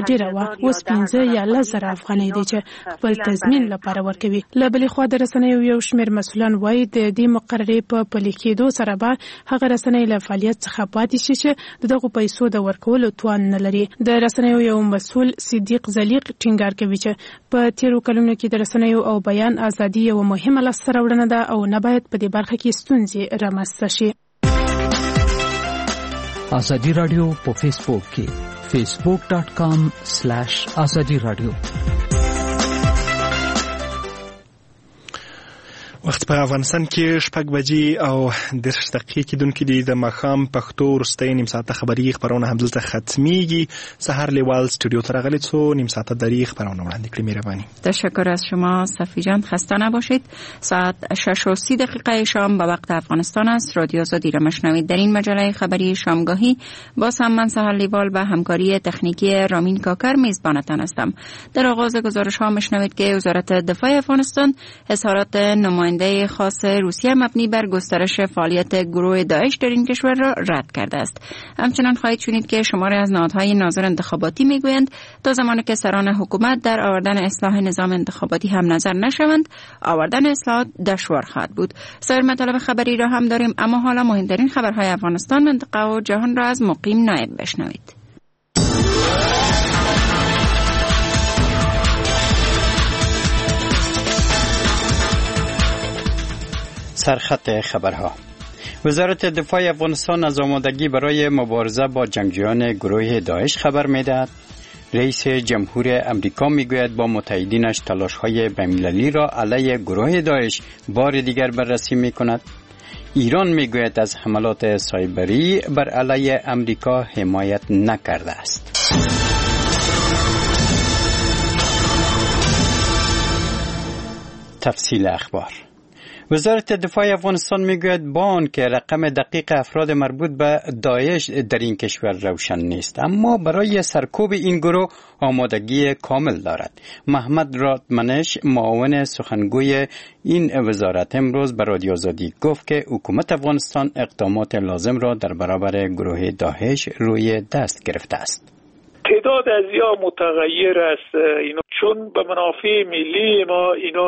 ډیره وه، اوس پنځه یا لس زره افغانۍ دی چې خپل تضمین لپاره ورکوي. له بلې خوا د رسنیو یو شمېر مسؤلان وایي د دې مقررې په پلي کېدو سره به هغه رسنۍ له فعالیت څخه پاتې شي چې د دغو پیسو د ورکولو توان نه لري. د رسنیو یو مسؤل صدیق زلیق ټینګار کوي چې په تیرو کلونو کې د رسنیو او بیان ازادي یو مهمه لاسته راوړنه ده او نه باید په دې برخه کې ستونزې رامنځته شي. ازادي رادیو په فیسبوک کې facebook dot com slash azadi radio. وخت په افغانستان کې شپږ بجې او دېرش دقیقې کېدونکې دي. د ماښام پښتو وروستۍ نیم ساعته خبري خپرونه همدلته ختمیږي. سحر لیوال استودیو ته راغلی څو نیم ساعته دری خبرونه وړاندې کړي. مهرباني. تشکر از شما صفی جان، خسته نباشید. ساعت شش و سی دقیقه شام به وقت افغانستان است. رادیو آزادی را میشنوید. در این مجله خبری شامگاهی با من سحر لیوال و همکاری تکنیکی رامین کاکر میزبانتان هستم. در آغاز گزارش ها میشنوید که وزارت دفاع افغانستان اظهارات نماینده خاص روسیه مبنی بر گسترش فعالیت گروه داعش در این کشور را رد کرده است. همچنان خواهید شنید که شماری از نهادهای ناظر انتخاباتی میگویند تا زمانی که سران حکومت در آوردن اصلاح نظام انتخاباتی هم نظر نشوند، آوردن اصلاحات دشوار خواهد بود. سایر مطالب خبری را هم داریم، اما حالا مهمترین خبرهای افغانستان، منطقه و جهان را از مقیم نایب بشنوید. سرخط خبرها. وزارت دفاع افغانستان از آمادگی برای مبارزه با جنگجویان گروه داعش خبر می‌دهد. رئیس جمهور امریکا میگوید با متحدینش تلاش‌های بین‌المللی را علیه گروه داعش بار دیگر بررسی می‌کند. ایران میگوید از حملات سایبری بر علیه امریکا حمایت نکرده است. تفصیل اخبار. وزارت دفاع افغانستان میگوید با آنکه رقم دقیق افراد مربوط به داعش در این کشور روشن نیست، اما برای سرکوب این گروه آمادگی کامل دارد. محمد رادمنش، معاون سخنگوی این وزارت، امروز به رادیو آزادی گفت که حکومت افغانستان اقدامات لازم را در برابر گروه داعش روی دست گرفته است. تعداد از یا متغیر است، اینا چون به منافع ملی ما اینا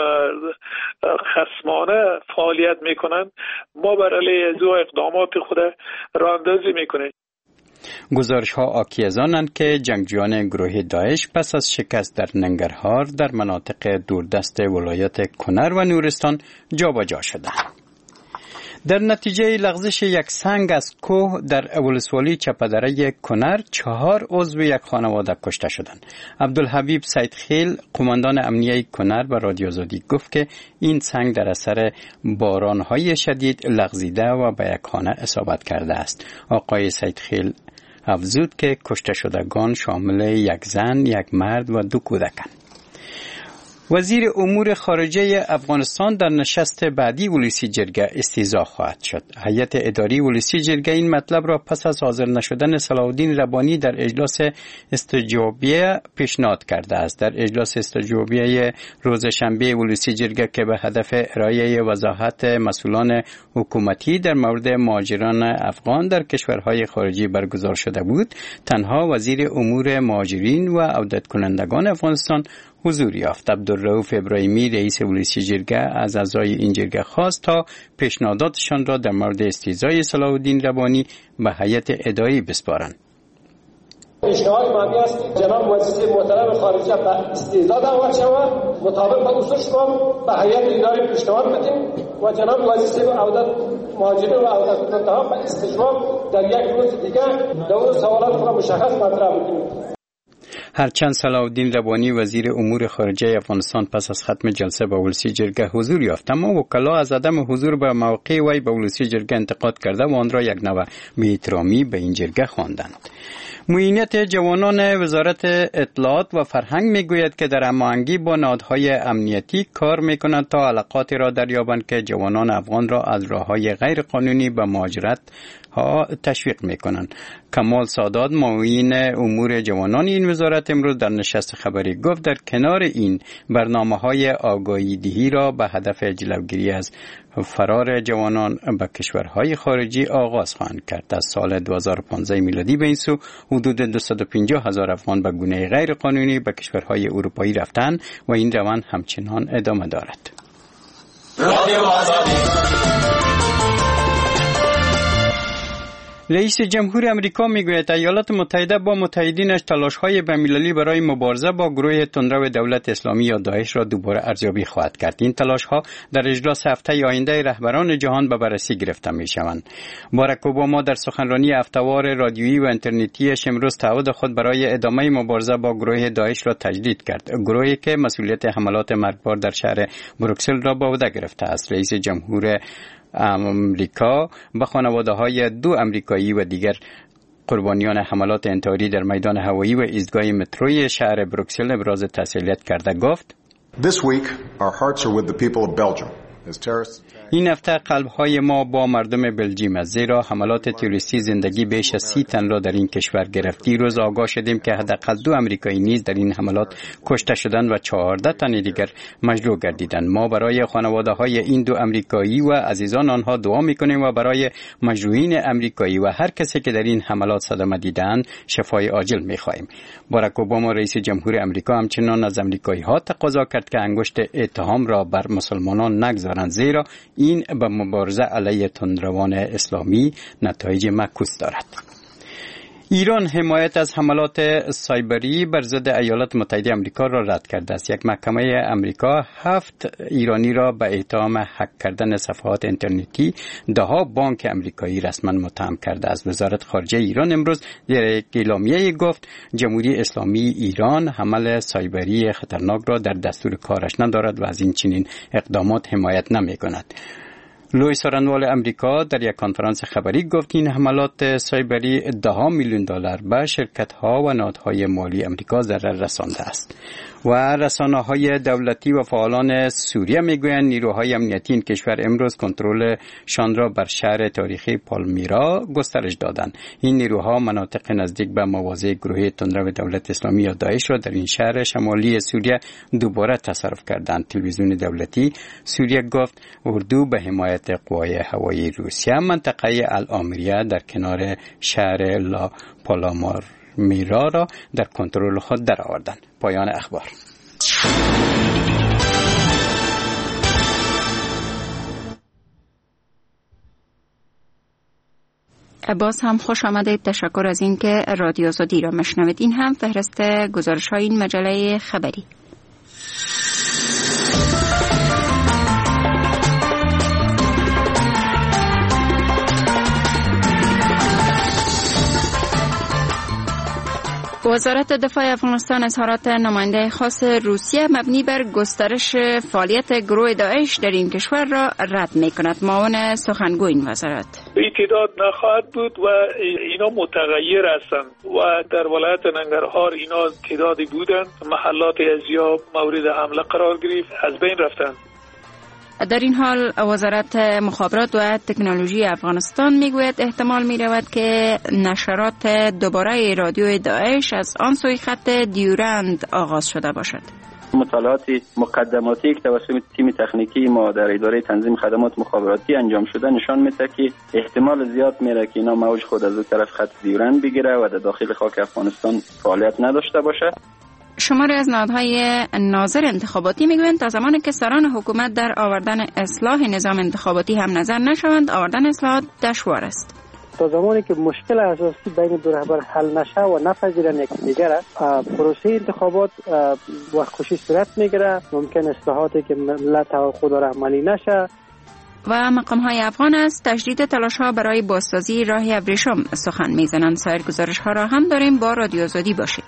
خصمانه فعالیت میکنن، ما بر علیه از اقدامات خود راه اندازی میکنیم. گزارش ها آکی از آنند که جنگجویان گروه داعش پس از شکست در ننگرهار در مناطق دوردست ولایت کنر و نورستان جابجا شدند. در نتیجه لغزش یک سنگ از کوه در ولسوالی چپدره کنر، چهار عضو یک خانواده کشته شدند. عبدالحبیب سیدخیل، قماندان امنیه کنر، به رادیو آزادی گفت که این سنگ در اثر بارانهای شدید لغزیده و به یک خانه اصابت کرده است. آقای سیدخیل افزود که کشته شدگان شامل یک زن، یک مرد و دو کودکند. وزیر امور خارجه افغانستان در نشست بعدی ولسی جرگه استیضاح خواهد شد. هیئت اداری ولسی جرگه این مطلب را پس از حاضر نشدن صلاح الدین ربانی در اجلاس استجوابیه پیشنهاد کرده است. در اجلاس استجوابیه روز شنبه ولسی جرگه که به هدف ارائه وضاحت مسئولان حکومتی در مورد مهاجران افغان در کشورهای خارجی برگزار شده بود، تنها وزیر امور مهاجرین و عودت کنندگان افغانستان حضور یافت. عبدالرؤوف ابراهیمی، رئیس ولسی جرگه، از اعضای این جرگه خواست تا پیشنهاداتشان را در مورد استیضاح صلاح الدین ربانی به هیئت اداری بسپارند. پیشنهاد مبنی است جناب وزیر محترم خارجه به استیضاح دعوت شود، مطابق با اصول شما به هیئت اداری پیشنهاد بدیم و جناب وزیر عودت مهاجرین و عودت کنندگان به استجواب در یک روز دیگر دو سوالات را مشخص مطرح بدیم. هرچند صلاح الدین ربانی وزیر امور خارجه افغانستان پس از ختم جلسه به ولسی جرگه حضور یافت، اما وکلا از عدم حضور به موقع وی به ولسی جرگه انتقاد کرده و آن را یک نوع بی‌احترامی به این جرگه خواندند. معینیت جوانان وزارت اطلاعات و فرهنگ میگوید که در هماهنگی با نهادهای امنیتی کار میکنند تا علاقاتی را دریابند که جوانان افغان را از راههای غیر قانونی به مهاجرت ها تشویق میکنند. کمال سادات، معین امور جوانان این وزارت، دولت امروز در نشست خبری گفت در کنار این برنامه‌های آگاهی دهی را به هدف جلوگیری از فرار جوانان به کشورهای خارجی آغاز خواهند کرد. از سال دو هزار و پانزده میلادی به این سو حدود دویست و پنجاه هزار افغان به گونه غیر قانونی به کشورهای اروپایی رفتند و این روند همچنان ادامه دارد. رئیس جمهور امریکا میگوید ایالات متحده با متحدینش تلاش‌های بین‌المللی برای مبارزه با گروه تندرو دولت اسلامی یا داعش را دوباره ارزیابی خواهد کرد. این تلاش‌ها در اجلاس هفته آینده رهبران جهان به بررسی گرفته می‌شوند. باراک اوباما در سخنرانی هفته‌وار رادیویی و اینترنتیش امروز تعهد خود برای ادامه مبارزه با گروه داعش را تجدید کرد. گروهی که مسئولیت حملات مرگبار در شهر بروکسل را به عهده گرفته است. رئیس جمهور امریکا به خانواده‌های دو امریکایی و دیگر قربانیان حملات انتحاری در میدان هوایی و ایستگاه متروی شهر بروکسل ابراز تسلیت کرده گفت This week our hearts are with the people of Belgium. این هفته قلب‌های ما با مردم بلژیم است، زیرا حملات تروریستی زندگی بیش از سی تن را در این کشور گرفت. دیروز آگاه شدیم که حداقل دو امریکایی نیز در این حملات کشته شدند و چهارده تن دیگر مجروح گردیدند. ما برای خانواده‌های این دو امریکایی و عزیزان آنها دعا می‌کنیم و برای مجروحین امریکایی و هر کسی که در این حملات صدمه دیدند شفای عاجل می‌خواهیم. باراک اوباما رئیس جمهور امریکا همچنین از امریکایی‌ها تقاضا کرد که انگشت اتهام را بر مسلمانان نگذارند، زیرا این به مبارزه علیه تندروان اسلامی نتایج معکوس دارد. ایران حمایت از حملات سایبری بر ضد ایالات متحده آمریکا را رد کرده است. یک محکمه آمریکا هفت ایرانی را به اتهام هک کردن صفحات اینترنتی دهها بانک آمریکایی رسما متهم کرده است. وزارت خارجه ایران امروز در یک اعلامیه گفت جمهوری اسلامی ایران حمله سایبری خطرناک را در دستور کارش ندارد و از این چنین اقدامات حمایت نمی‌کند. لوئیس رانوال امریکا در یک کنفرانس خبری گفت این حملات سایبری ده ها میلیون دلار به شرکت‌ها و نهادهای مالی امریکا ضرر رسانده است. و رسانه‌های دولتی و فعالان سوریه میگویند نیروهای امنیتی این کشور امروز کنترلشان را بر شهر تاریخی پالمیرا گسترش دادند. این نیروها مناطق نزدیک به مواضع گروه تندرو دولت اسلامی یا داعش را در این شهر شمالی سوریه دوباره تصرف کردند. تلویزیون دولتی سوریه گفت اردو به حمایت قوای هوایی روسیه منطقه العامریه در کنار شهر لا پالامار میرا را در کنترل خود درآوردند. پایان اخبار. باز هم خوش آمدید. تشکر از اینکه رادیو آزادی را مشنوید. این هم فهرست گزارش‌های این مجله خبری. وزارت دفاع افغانستان اظهارات نماینده خاص روسیه مبنی بر گسترش فعالیت گروه داعش در این کشور را رد می کند. معاون سخنگوی این وزارت: این تعداد نخواهد بود و اینا متغیر هستند و در ولایت ننگرهار اینا تعدادی بودند، محلات ازیا مورد حمله قرار گرفت، از بین رفتند. در این حال وزارت مخابرات و تکنولوژی افغانستان میگوید احتمال میرود که نشرات دوباره رادیوی داعش از آن سوی خط دیورند آغاز شده باشد. مطالعات مقدماتی که توسط تیم تکنیکی ما در اداره تنظیم خدمات مخابراتی انجام شده نشان میده که احتمال زیاد میره که اینا موج خود از اون طرف خط دیورند بگیره و در داخل خاک افغانستان فعالیت نداشته باشه. شماری از نهادهای ناظر انتخاباتی میگویند تا زمانی که سران حکومت در آوردن اصلاح نظام انتخاباتی هم نظر نشوند آوردن اصلاحات دشوار است. تا زمانی که مشکل اساسی بین دو رهبر حل نشه و نپذیرن یکی دیگر پروسه انتخابات وقت‌کشی صورت میگیره، ممکن اصلاحاتی که ملت توقع داره عملی نشه. و مقام‌های افغان است تجدید تلاش‌ها برای بازسازی راه ابریشم سخن میزنند. سایر گزارش‌ها را هم داریم. با رادیو آزادی باشید.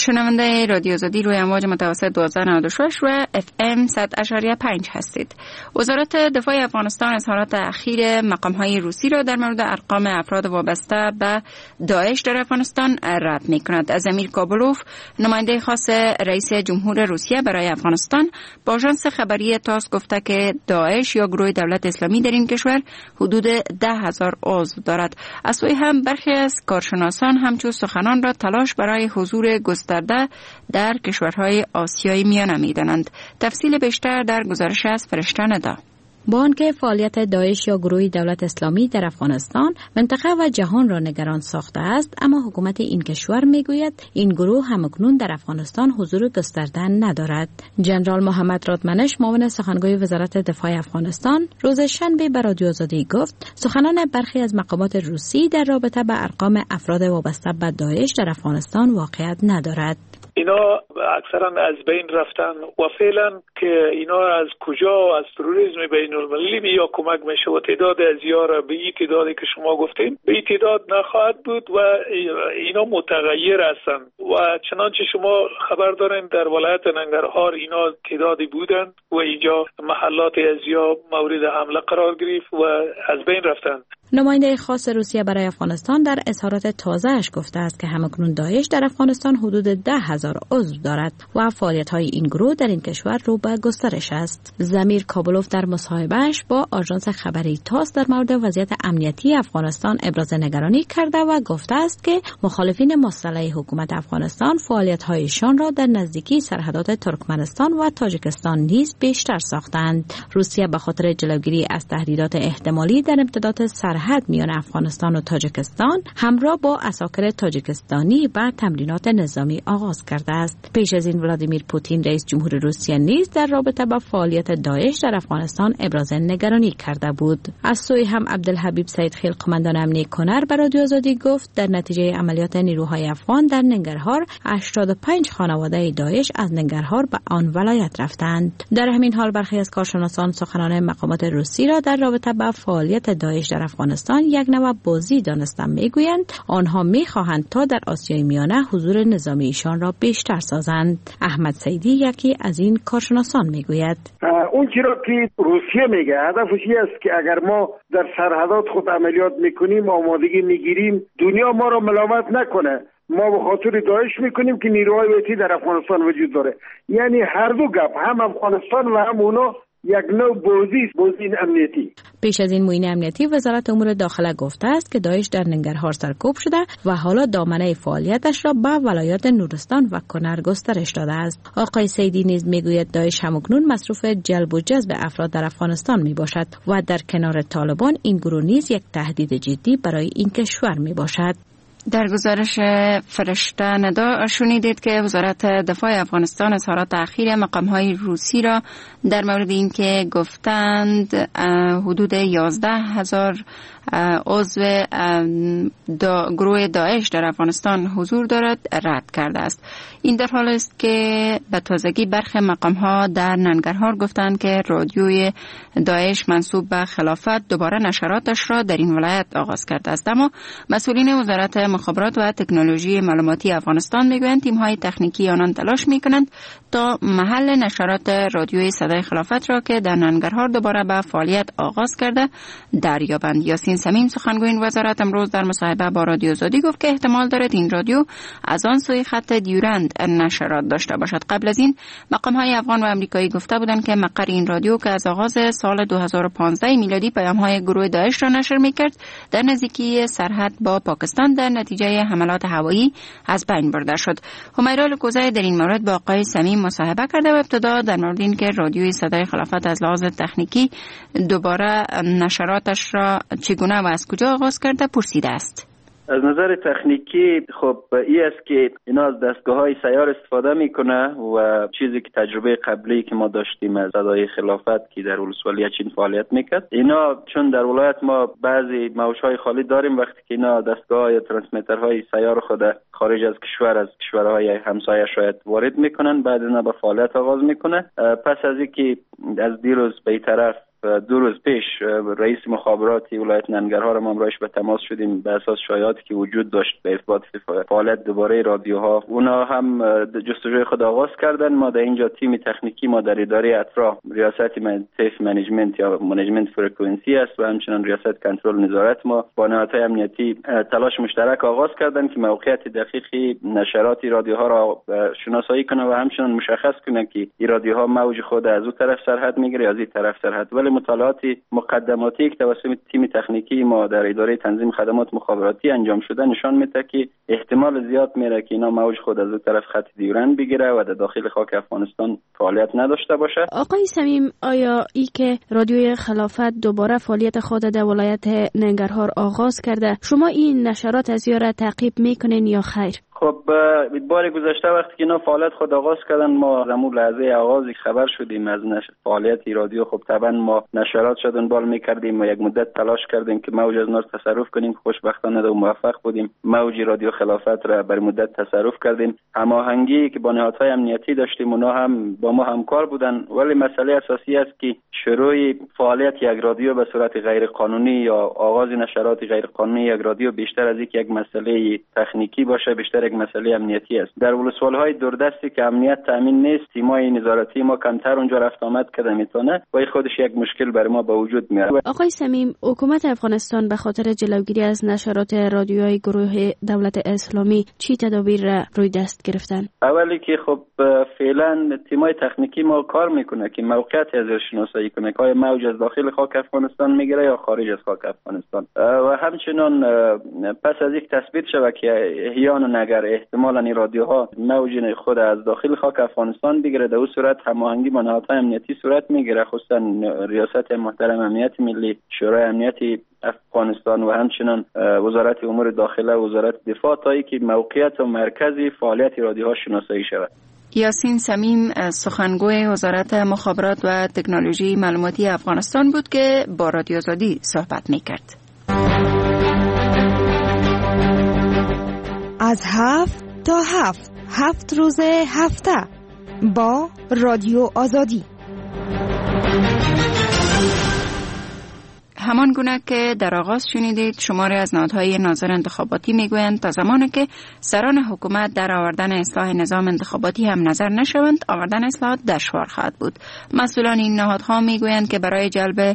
شنونده رادیو آزادی روی امواج متوسط دوازده نود و شش و اف ام صد و پنج هستید. وزارت دفاع افغانستان اظهارات اخیر مقام‌های روسی را در مورد ارقام افراد وابسته به داعش در افغانستان رد می‌کند. از امیر کابلوف، نماینده خاص رئیس جمهور روسیه برای افغانستان، با آژانس خبری تاس گفته که داعش یا گروه دولت اسلامی در این کشور حدود ده هزار عضو دارد. از سوی هم برخی از کارشناسان همچون سخنان را تلاش برای حضور گسترده در کشورهای آسیای میانه می‌دانند. تفصیل بیشتر در گزارش از فرشته ندا. با آنکه فعالیت داعش یا گروه دولت اسلامی در افغانستان منطقه و جهان را نگران ساخته است، اما حکومت این کشور میگوید این گروه همکنون در افغانستان حضور گسترده ندارد. جنرال محمد رادمنش، معاون سخنگوی وزارت دفاع افغانستان، روز شنبه به رادیو آزادی گفت سخنان برخی از مقامات روسی در رابطه به ارقام افراد وابسته به داعش در افغانستان واقعیت ندارد. اینا اکثرا از بین رفتن و فعلا که اینا از کجا از تروریسم بین المللی یا کمک میشه و تعداد از یار به این تعدادی که شما گفتین به این تعداد نخواهد بود و اینا متغیر هستند و چنانچه شما خبر دارین در ولایت ننگرهار اینا تعدادی بودن و اینجا محلات ازیا مورد حمله قرار گرفت و از بین رفتن. نماینده خاص روسیه برای افغانستان در اظهارات تازه‌اش گفته است که همکنون داعش در افغانستان حدود ده هزار عضو دارد و فعالیت‌های این گروه در این کشور رو به گسترش است. زمیر کابلوف در مصاحبه‌اش با آژانس خبری تاس در مورد وضعیت امنیتی افغانستان ابراز نگرانی کرده و گفته است که مخالفین مسلح حکومت افغانستان فعالیت‌هایشان را در نزدیکی سرحدات ترکمنستان و تاجیکستان نیز بیشتر ساختند. روسیه به خاطر جلوگیری از تهدیدات احتمالی در امتداد سرحد میان افغانستان و تاجیکستان همراه با عساکر تاجیکستانی به تمرینات نظامی آغاز کرده است. پیش از این ولادیمیر پوتین رئیس جمهور روسیه نیز در رابطه با فعالیت داعش در افغانستان ابراز نگرانی کرده بود. از سوی هم عبدالحبیب سیدخیل، قماندان امنیتی کنر، بر رادیو آزادی گفت در نتیجه عملیات نیروهای افغان در ننگرهار هشتاد و پنج خانواده داعش از ننگرهار به آن ولایت رفتند. در همین حال برخی از کارشناسان سخنان مقامات روسی را در رابطه با فعالیت داعش در افغانستان یک نوع بازی دانستن میگویند آنها میخواهند تا در آسیای میانه حضور نظامی ایشان را بیشتر سازند. احمد سیدی یکی از این کارشناسان میگوید اون چیزی که روسیه میگه هدفش این است که اگر ما در سرحدات خود عملیات میکنیم آمادگی میگیریم دنیا ما را ملامت نکنه، ما به خاطر داعش میکنیم که نیروهای ویتی در افغانستان وجود داره. یعنی هر دو گپ، هم افغانستان و هم اونا یک نوع بازی بازی امنیتی. پیش از این معین امنیتی وزارت امور داخله گفته است که داعش در ننگرهار سرکوب شده و حالا دامنه فعالیتش را به ولایات نورستان و کنر گسترش داده است. آقای سیدی نیز میگوید داعش همکنون مصروف جلب و جذب افراد در افغانستان می باشد و در کنار طالبان این گروه نیز یک تهدید جدی برای این کشور می باشد. در گزارش فرشته ندا شنیدید که وزارت دفاع افغانستان اظهارات اخیر مقام‌های روسی را در مورد اینکه گفتند حدود یازده هزار عضو دا گروه داعش در افغانستان حضور دارد رد کرده است. این در حال است که به تازگی برخی مقام‌ها در ننگرهار گفتند که رادیوی داعش منسوب به خلافت دوباره نشراتش را در این ولایت آغاز کرده است. اما مسئولین وزارت مخابرات و تکنولوژی معلوماتی افغانستان میگویند تیم‌های تکنیکی آنان تلاش میکنند تا محل نشرات رادیوی صدای خلافت را که در ننگرهار دوباره به فعالیت آغاز کرده دریابند. یاسین سمیم، سخنگوی وزارت، امروز در مصاحبه با رادیو آزادی گفت که احتمال دارد این رادیو از آن سوی خط دیورند نشرات داشته باشد. قبل از این مقام‌های افغان و امریکایی گفته بودند که مقر این رادیو که از آغاز سال دو هزار و پانزده میلادی پیام‌های گروه داعش را نشر می‌کرد در نزدیکی سرحد با پاکستان در نتیجه حملات هوایی از بین برده شد. همیرا لوکوزای در این مورد با آقای سمیم مصاحبه کرده و ابتدا در مورد اینکه رادیوی صدای خلافت از لحاظ تکنیکی دوباره نشراتش را چگونه و از کجا آغاز کرده پرسیده است. از نظر تکنیکی خب این است که اینا از دستگاه‌های سیار استفاده میکنه و چیزی که تجربه قبلی که ما داشتیم از صدای خلافت که در ولسوالی چین فعالیت میکرد، اینا چون در ولایت ما بعضی موج‌های خالی داریم، وقتی که اینا دستگاه یا ترانسمیترهای سیار خود خارج از کشور از کشورهای همسایه شاید وارد میکنن، بعد اینا به فعالیت آغاز میکنه. پس از اینکه از دیروز به طرف دو روز پیش رئیس مخابرات ولایت ننگرهار ما امروز به تماس شدیم به اساس شایعاتی که وجود داشت به اثبات فعالیت دوباره رادیوها. اونا هم جستجوی خود آغاز کردن. ما در اینجا تیم تکنیکی ما در اداره اطراح ریاست سیف منیجمنت یا منیجمنت فرکانسی است و همچنین ریاست کنترل نظارت ما با نهادهای امنیتی تلاش مشترک آغاز کردن که موقعیت دقیقی نشرات رادیوها را شناسایی کنه و همچنین مشخص کنه که این رادیوها موج خود از اون طرف سرحد میگیره یا از این طرف سرحد. ولی مطالعات مقدماتی که توسط تیم تکنیکی ما در اداره تنظیم خدمات مخابراتی انجام شده نشان میده که احتمال زیاد میره که اینا موج خود از اون طرف خط دیورند بگیره و در داخل خاک افغانستان فعالیت نداشته باشه. آقای صمیم، آیا ای که رادیوی خلافت دوباره فعالیت خود در ولایت ننگرهار آغاز کرده، شما این نشرات از یاره تعقیب میکنین یا خیر؟ خب بار گذشته وقتی که اینا فعالیت خود آغاز کردن ما رمو لحظه آغازی خبر شدیم از نشر فعالیت رادیو. خب طبعا ما نشرات شدن بال میکردیم و یک مدت تلاش کردیم که موج از نار تصرف کنیم. خوشبختانه دو موفق بودیم. موج رادیو خلافت را بر مدت تصرف کردیم. هماهنگی که با نهادهای امنیتی داشتیم اونا هم با ما همکار بودن. ولی مسئله اساسی است که شروع فعالیت یک رادیو به صورت غیر قانونی یا آغاز نشرات غیر قانونی یک رادیو بیشتر از یک یک مسئله تکنیکی باشه، بیشتر یک مسئله امنیتی است. در ولسوالی‌های دوردستی که امنیت تامین نیست، تیمای نظارتی ما کمتر اونجا رفت آمد کرده میتونه و این خودش یک مشکل برای ما به وجود میاره. آقای صمیم، حکومت افغانستان به خاطر جلوگیری از نشرات رادیوهای گروه دولت اسلامی چی تدابیر را روی دست گرفتن؟ اولی که خب فعلا تیمای تکنیکی ما کار میکنه که موقعیت از شناسایی کنه که موج از داخل خاک افغانستان میگیره یا خارج از خاک افغانستان و همچنین پس از یک تثبیت شود که احیانا اگر احتمالاً این رادیوها موج خود از داخل خاک افغانستان بگیره، در اون صورت هماهنگی با نهادهای امنیتی صورت میگیره، خصوصا ریاست محترم امنیت ملی، شورای امنیتی افغانستان و همچنین وزارت امور داخله و وزارت دفاع تا اینکه موقعیت و مرکزی فعالیت رادیوها شناسایی شود. یاسین صمیم، سخنگوی وزارت مخابرات و تکنولوژی معلوماتی افغانستان بود که با رادیو آزادی صحبت میکرد. از هفت تا هفت هفت روز هفته با رادیو آزادی. همان گونه که در آغاز شنیدید، شماری از نهادهای ناظر انتخاباتی میگویند تا زمانی که سران حکومت در آوردن اصلاح نظام انتخاباتی هم نظر نشوند، آوردن اصلاحات دشوار خواهد بود. مسئولان این نهادها میگویند که برای جلب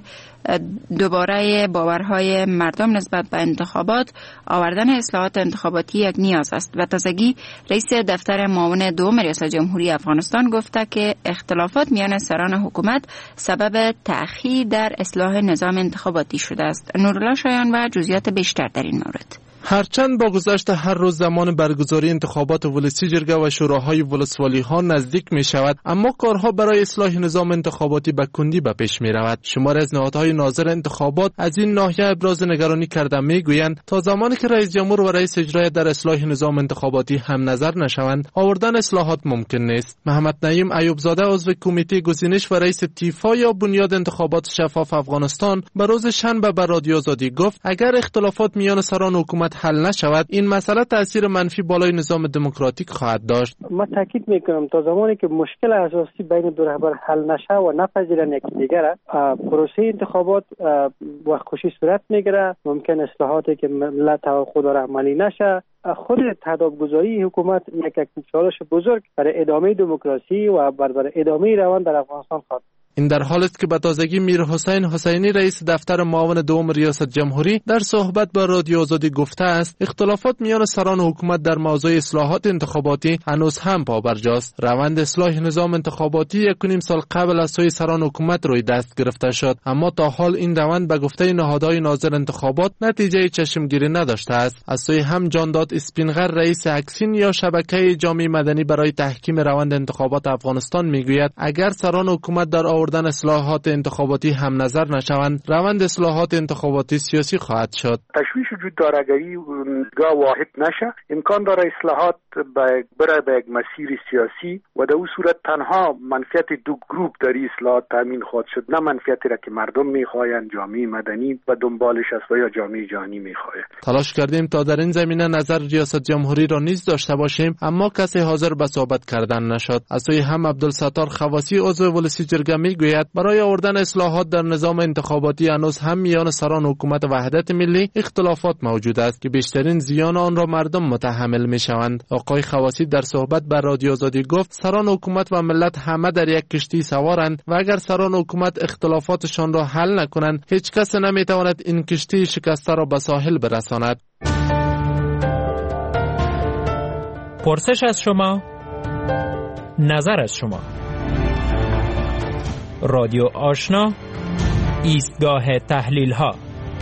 دوباره باورهای مردم نسبت به انتخابات، آوردن اصلاحات انتخاباتی یک نیاز است و تازگی رئیس دفتر معاون دوم ریاست جمهوری افغانستان گفته که اختلافات میان سران حکومت سبب تأخیر در اصلاح نظام انتخاباتی شده است. نورالله شایان و جزئیات بیشتر در این مورد. هرچند با گذشت هر روز زمان برگزاری انتخابات ولسی جرگه و شوراهای ولسوالی ها نزدیک می شود، اما کارها برای اصلاح نظام انتخاباتی به کندی به پیش می رود. شمار از نهادهای ناظر انتخابات از این ناحیه ابراز نگرانی کرده می گویند تا زمانی که رئیس جمهور و رئیس اجرایی در اصلاح نظام انتخاباتی هم نظر نشوند، آوردن اصلاحات ممکن نیست. محمد نعیم ایوب زاده عضو کمیته گزینش و رئیس تیفا یا بنیاد انتخابات شفاف افغانستان به روز شنبه به رادیو آزادی گفت اگر اختلافات میان سران حکومت حل نشود، این مسئله تاثیر منفی بالای نظام دموکراتیک خواهد داشت. ما تاکید میکنم تا زمانی که مشکل اساسی بین دو رهبر حل نشه و نپذیرن یکی دیگر، پروسه انتخابات وقت‌کشی صورت میگیره. ممکن اصلاحاتی که ملت توقع داره عملی نشه. خود تدابگذاری حکومت یک یک چالش بزرگ برای ادامه دموکراسی و برای ادامه روان در افغانستان خواهد. این در حالی است که به تازگی میر حسین حسینی رئیس دفتر معاون دوم ریاست جمهوری در صحبت با رادیو آزادی گفته است اختلافات میان سران حکومت در موضوع اصلاحات انتخاباتی هنوز هم پابرجاست. روند اصلاح نظام انتخاباتی یک و نیم سال قبل از سوی سران حکومت روی دست گرفته شد، اما تا حال این روند به گفته نهادهای ناظر انتخابات نتیجه چشمگیری نداشته است. از سوی هم جانداد اسپینغر رئیس اکسین یا شبکه جامعه مدنی برای تحکیم روند انتخابات افغانستان میگوید اگر سران حکومت در آوردن اصلاحات انتخاباتی هم نظر نشوند، روند اصلاحات انتخاباتی سیاسی خواهد شد. تشویش وجود داره اگری نگاه واحد نشه، امکان داره اصلاحات برای به یک مسیر سیاسی و در اون صورت تنها منفعت دو گروپ در اصلاحات تامین خواهد شد، نه منفعتی را که مردم میخواهند، جامعه مدنی و دنبالش است و یا جامعه جهانی میخواهد. تلاش کردیم تا در این زمینه نظر ریاست جمهوری را نیز داشته باشیم، اما کسی حاضر به صحبت کردن نشد. از سوی هم عبدالستار خواسی عضو ولسی جرگه میگوید برای آوردن اصلاحات در نظام انتخاباتی هنوز هم میان سران حکومت وحدت ملی اختلافات موجود است که بیشترین زیان آن را مردم متحمل میشوند. آقای خواسی در صحبت با رادیو آزادی گفت سران حکومت و ملت همه در یک کشتی سوارند و اگر سران حکومت اختلافاتشان را حل نکنند هیچ کس نمیتواند این کشتی شکسته را به ساحل برساند. پرسش از شما، نظر از شما. رادیو آشنا، ایستگاه تحلیل ها.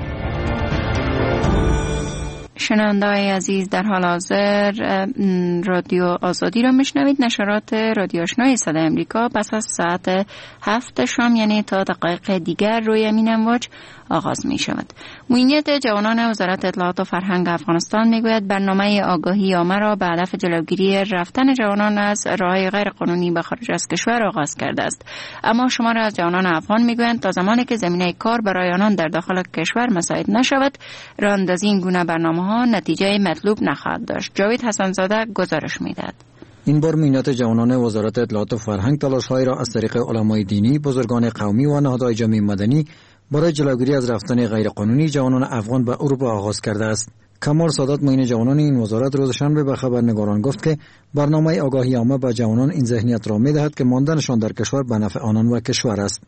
شنونده‌های عزیز، در حال حاضر رادیو آزادی را میشنوید. نشرات رادیو آشنای صدای امریکا پس از ساعت هفت شام یعنی تا دقایق دیگر روی امین امواج آغاز می شود. معینیت جوانان وزارت اطلاعات و فرهنگ افغانستان میگوید برنامه آگاهی عامه را به هدف جلوگیری رفتن جوانان از راه‌های غیر قانونی به خارج از کشور آغاز کرده است. اما شماری از جوانان افغان میگویند تا زمانی که زمینه کار برای آنان در داخل کشور مساعد نشود، راه اندازی این گونه برنامه‌ها نتیجه مطلوب نخواهد داشت. جاوید حسن‌زاده گزارش می‌دهد. این بار معینیت جوانان وزارت اطلاعات و فرهنگ تلاش‌هایی را از طریق علمای دینی، بزرگان قومی و نهادهای جمعی مدنی برای جلوگیری از رفتن غیرقانونی جوانان افغان به اروپا آغاز کرده است. کمال سادات معین جوانان این وزارت روز شنبه به خبرنگاران گفت که برنامه آگاهی عامه به جوانان این ذهنیت را می‌دهد که ماندنشان در کشور به نفع آنان و کشور است.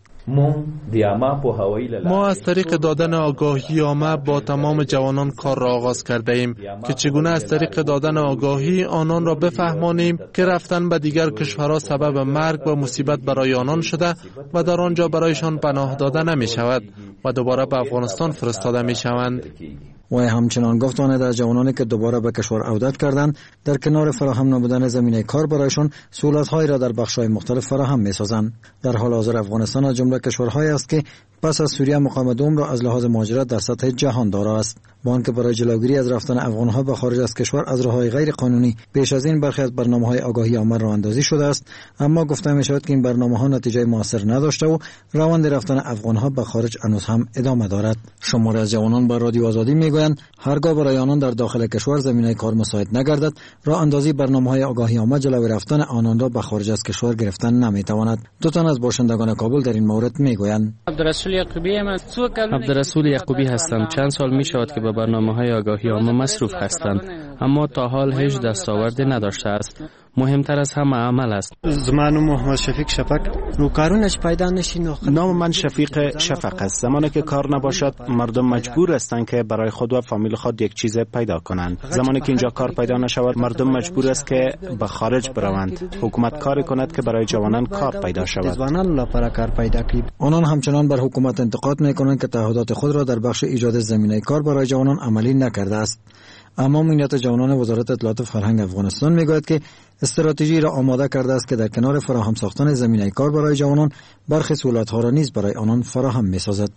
ما از طریق دادن آگاهی عامه با تمام جوانان کار را آغاز کرده ایم که چگونه از طریق دادن آگاهی آنان را بفهمانیم که رفتن به دیگر کشورها سبب مرگ و مصیبت برای آنان شده و در آنجا برایشان پناه داده نمی شود و دوباره به افغانستان فرستاده می شوند. و همچنان گفت آن از جوانانی که دوباره به کشور عودت کردند در کنار فراهم نمودن زمینه کار برایشان سهولت‌هایی را در بخش‌های مختلف فراهم می‌سازند. در حال حاضر افغانستان از جمله کشورهایی است که پس از سوریه مقام دوم را از لحاظ مهاجرت در سطح جهان دارا است. با آنکه برای جلوگیری از رفتن افغان‌ها به خارج از کشور از راه‌های غیر قانونی پیش از این برخی از برنامه‌های آگاهی عامه راه اندازی شده است، اما گفته می‌شود که این برنامه‌ها نتیجه موثر نداشته و روند رفتن افغان‌ها به خارج هنوز هم ادامه دارد. شماری از جوانان با رادیو آزادی می‌گویند هرگاه برای آنان در داخل کشور زمینه کار مساعد نگردد، راه اندازی برنامه‌های آگاهی عامه جلوی رفتن آنان را به خارج از کشور گرفتن نمی‌تواند. دو تن از باشندگان کابل در این مورد می‌گویند. عبدالرسول یعقوبی عبدالرسول یعقوبی هستم. چند سال می شود که به برنامه‌های آگاهی عامه مصروف هستم، اما تا حال هیچ دستاوردی نداشته است. مهمتر از همه عمل است. زمان محمد شفیق شفق رو کارونش پیدا نشین. نام من شفیق شفق است. زمانی که کار نباشد مردم مجبور هستند که برای خود و فامیل خود یک چیز پیدا کنند. زمانی که اینجا کار پیدا نشود مردم مجبور است که به خارج بروند. حکومت کاری کند که برای جوانان کار پیدا شود. آنان همچنان بر حکومت انتقاد میکنند که تعهدات خود را در بخش ایجاد زمینه کار برای جوانان عملی نکرده است. اما معینیت جوانان وزارت اطلاعات و فرهنگ افغانستان میگوید که استراتژی را آماده کرده است که در کنار فراهم ساختن زمینه کار برای جوانان برخی سهولت‌ها را نیز برای آنان فراهم می‌سازد.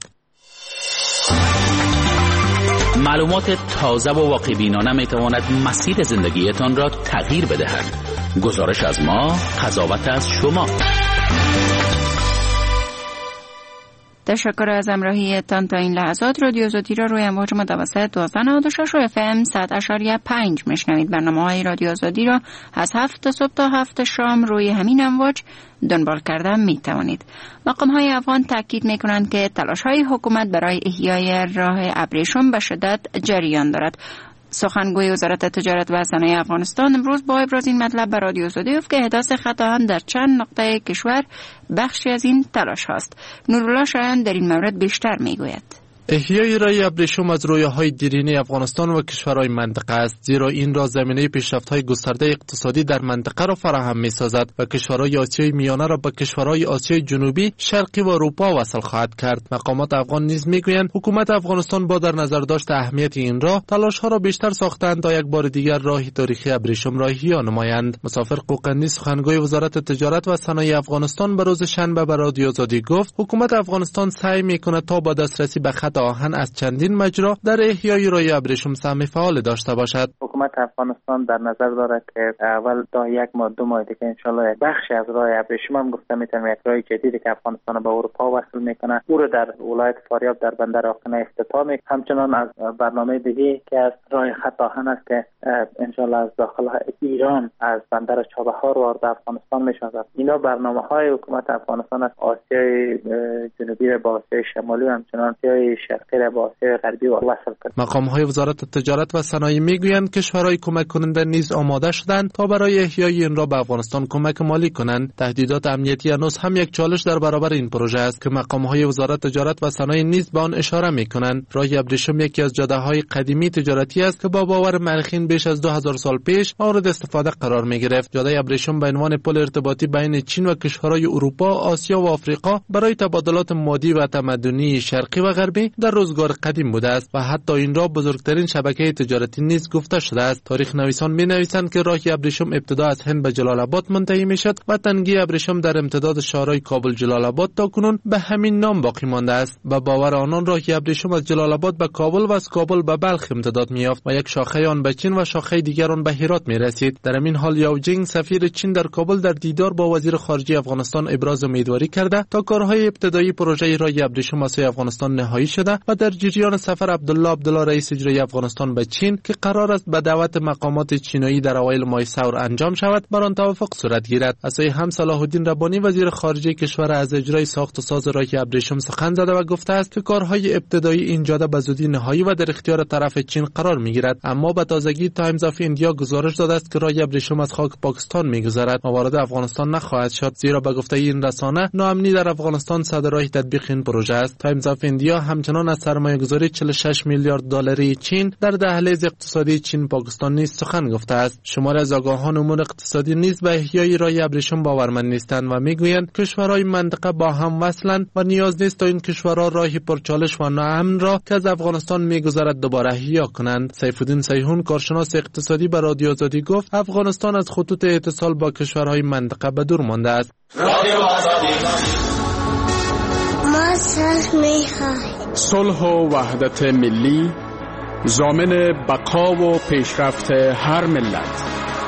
معلومات تازه و واقع‌بینانه می‌تواند مسیر زندگیتان را تغییر بدهد. گزارش از ما، قضاوت از شما. تشکر از همراهیتان تا این لحظات. رادیو آزادی را روی امواج متوسط دوازده نود و شش و اف ام صد اشاریه پنج میشنوید. برنامه‌های رادیو آزادی را از هفت صبح تا هفت شام روی همین امواج دنبال کردن می توانید. مقام‌های افغان تاکید می‌کنند که تلاش‌های حکومت برای احیای راه ابریشم به شدت جریان دارد. سخنگوی وزارت تجارت و صنایع افغانستان امروز با ابراز این مطلب به رادیو آزادی گفت که احداث خطاهان در چند نقطه کشور بخشی از این تلاش هاست. نورالله شایان در این مورد بیشتر میگوید. احیای راه ابریشم از رویاهای دیرینه افغانستان و کشورهای منطقه است، زیرا این راه زمینه پیشرفت‌های گسترده اقتصادی در منطقه را فراهم می‌سازد و کشورهای آسیای میانه را با کشورهای آسیای جنوبی، شرقی و اروپا وصل خواهد کرد. مقامات افغان نیز می‌گویند حکومت افغانستان با در نظر داشت اهمیت این راه، تلاش‌ها را بیشتر ساختند تا یک بار دیگر راه تاریخی ابریشم را احیا نمایند. مسافر قوقندی سخنگوی وزارت تجارت و صنایع افغانستان به روز شنبه به رادیو آزادی گفت حکومت افغانستان سعی می‌کند تا با دسترسی به خط آهن از چندین مجرا در احیای راه ابریشم سهم فعال داشته باشد. حکومت افغانستان در نظر داره که اول تا یک ماه دو ماه دیگه انشالله یک بخشی از راه ابریشم هم گفته میتونم یک راه جدیدی که افغانستان به اروپا وصل میکنه او رو در ولایت فاریاب در بندر آقنه افتتاح میکنه. همچنان از برنامه دیگه که از راه خط آهن است که انشالله از داخل ایران از بندر چابهار وارد افغانستان میشود. اینا برنامه های حکومت افغانستان از آسیای جنوبی با آسیای شمالی و همچنان آسیای شرقی با آسیای غربی وصل کرد. مقام های وزارت تجارت و صنایع میگویند کشورهای کمک کننده نیز آماده شدند تا برای احیای این را به افغانستان کمک مالی کنند. تهدیدات امنیتی هنوز هم یک چالش در برابر این پروژه است که مقام های وزارت تجارت و صنایع نیز به آن اشاره میکنند. راه ابریشم یکی از جاده‌های قدیمی تجارتی است که با باور مورخین بیش از دو هزار سال پیش مورد استفاده قرار میگرفت. جاده ابریشم به عنوان پل ارتباطی بین چین و کشورهای اروپا، آسیا و آفریقا برای تبادلات مادی و تمدنی شرقی و غربی در روزگار قدیم بوده است و حتی این را بزرگترین شبکه تجارتی نیز گفته شده است. تاریخ نویسان می‌نویسند که راه ابریشم ابتدا از هند به جلال آباد منتهی می‌شد و تنگی ابریشم در امتداد شهرهای کابل جلال آباد تا کنون به همین نام باقی مانده است. با باور آنان راه ابریشم از جلال آباد به کابل و از کابل به بلخ امتداد می‌یافت و یک شاخه آن به چین و شاخه دیگر آن به هرات می‌رسید. در همین حال یاو جینگ سفیر چین در کابل در دیدار با وزیر خارجه افغانستان ابراز امیدواری کرده تا کارهای ابتدایی پروژه راه ابریشم از سوی افغانستان نهایی شده و در جریان سفر عبدالله عبدالله رئیس اجرایی افغانستان به چین که قرار است به دعوت مقامات چینایی در اوایل ماه سور انجام شود بر آن توافق صورت گیرد. از سوی هم صلاح الدین ربانی وزیر خارجه کشور از اجرای ساخت و ساز راه ابریشم سخن زده و گفته است که کارهای ابتدایی این جاده به زودی نهایی و در اختیار طرف چین قرار میگیرد. اما به تازگی تایمز آف ایندیا گزارش داده است که راه ابریشم از خاک پاکستان میگذرد و وارد افغانستان نخواهد شد، زیرا به گفته این رسانه ناامنی در افغانستان صدر راه تطبیق این پروژه است. تایمز آف ایندیا همچنان از سرمایه‌گذاری چهل و شش میلیارد دلاری چین در دهلیز اقتصادی چین پاکستان نیز سخن گفته است. شمار از آگاهان امور اقتصادی نیز به احیای راه ابریشم باورمند نیستند و میگویند کشورهای منطقه با هم وصلند و نیاز نیست تا این کشورها راهی پرچالش و ناامن را که از افغانستان میگذرد دوباره احیا کنند. سیف الدین سیحون کارشناس اقتصادی به رادیو آزادی گفت افغانستان از خطوط اتصال با کشورهای منطقه به دور مانده است. رادیو آزادی ما صلح می‌خواهیم. صلح و وحدت ملی ضامن بقا و پیشرفت هر ملت.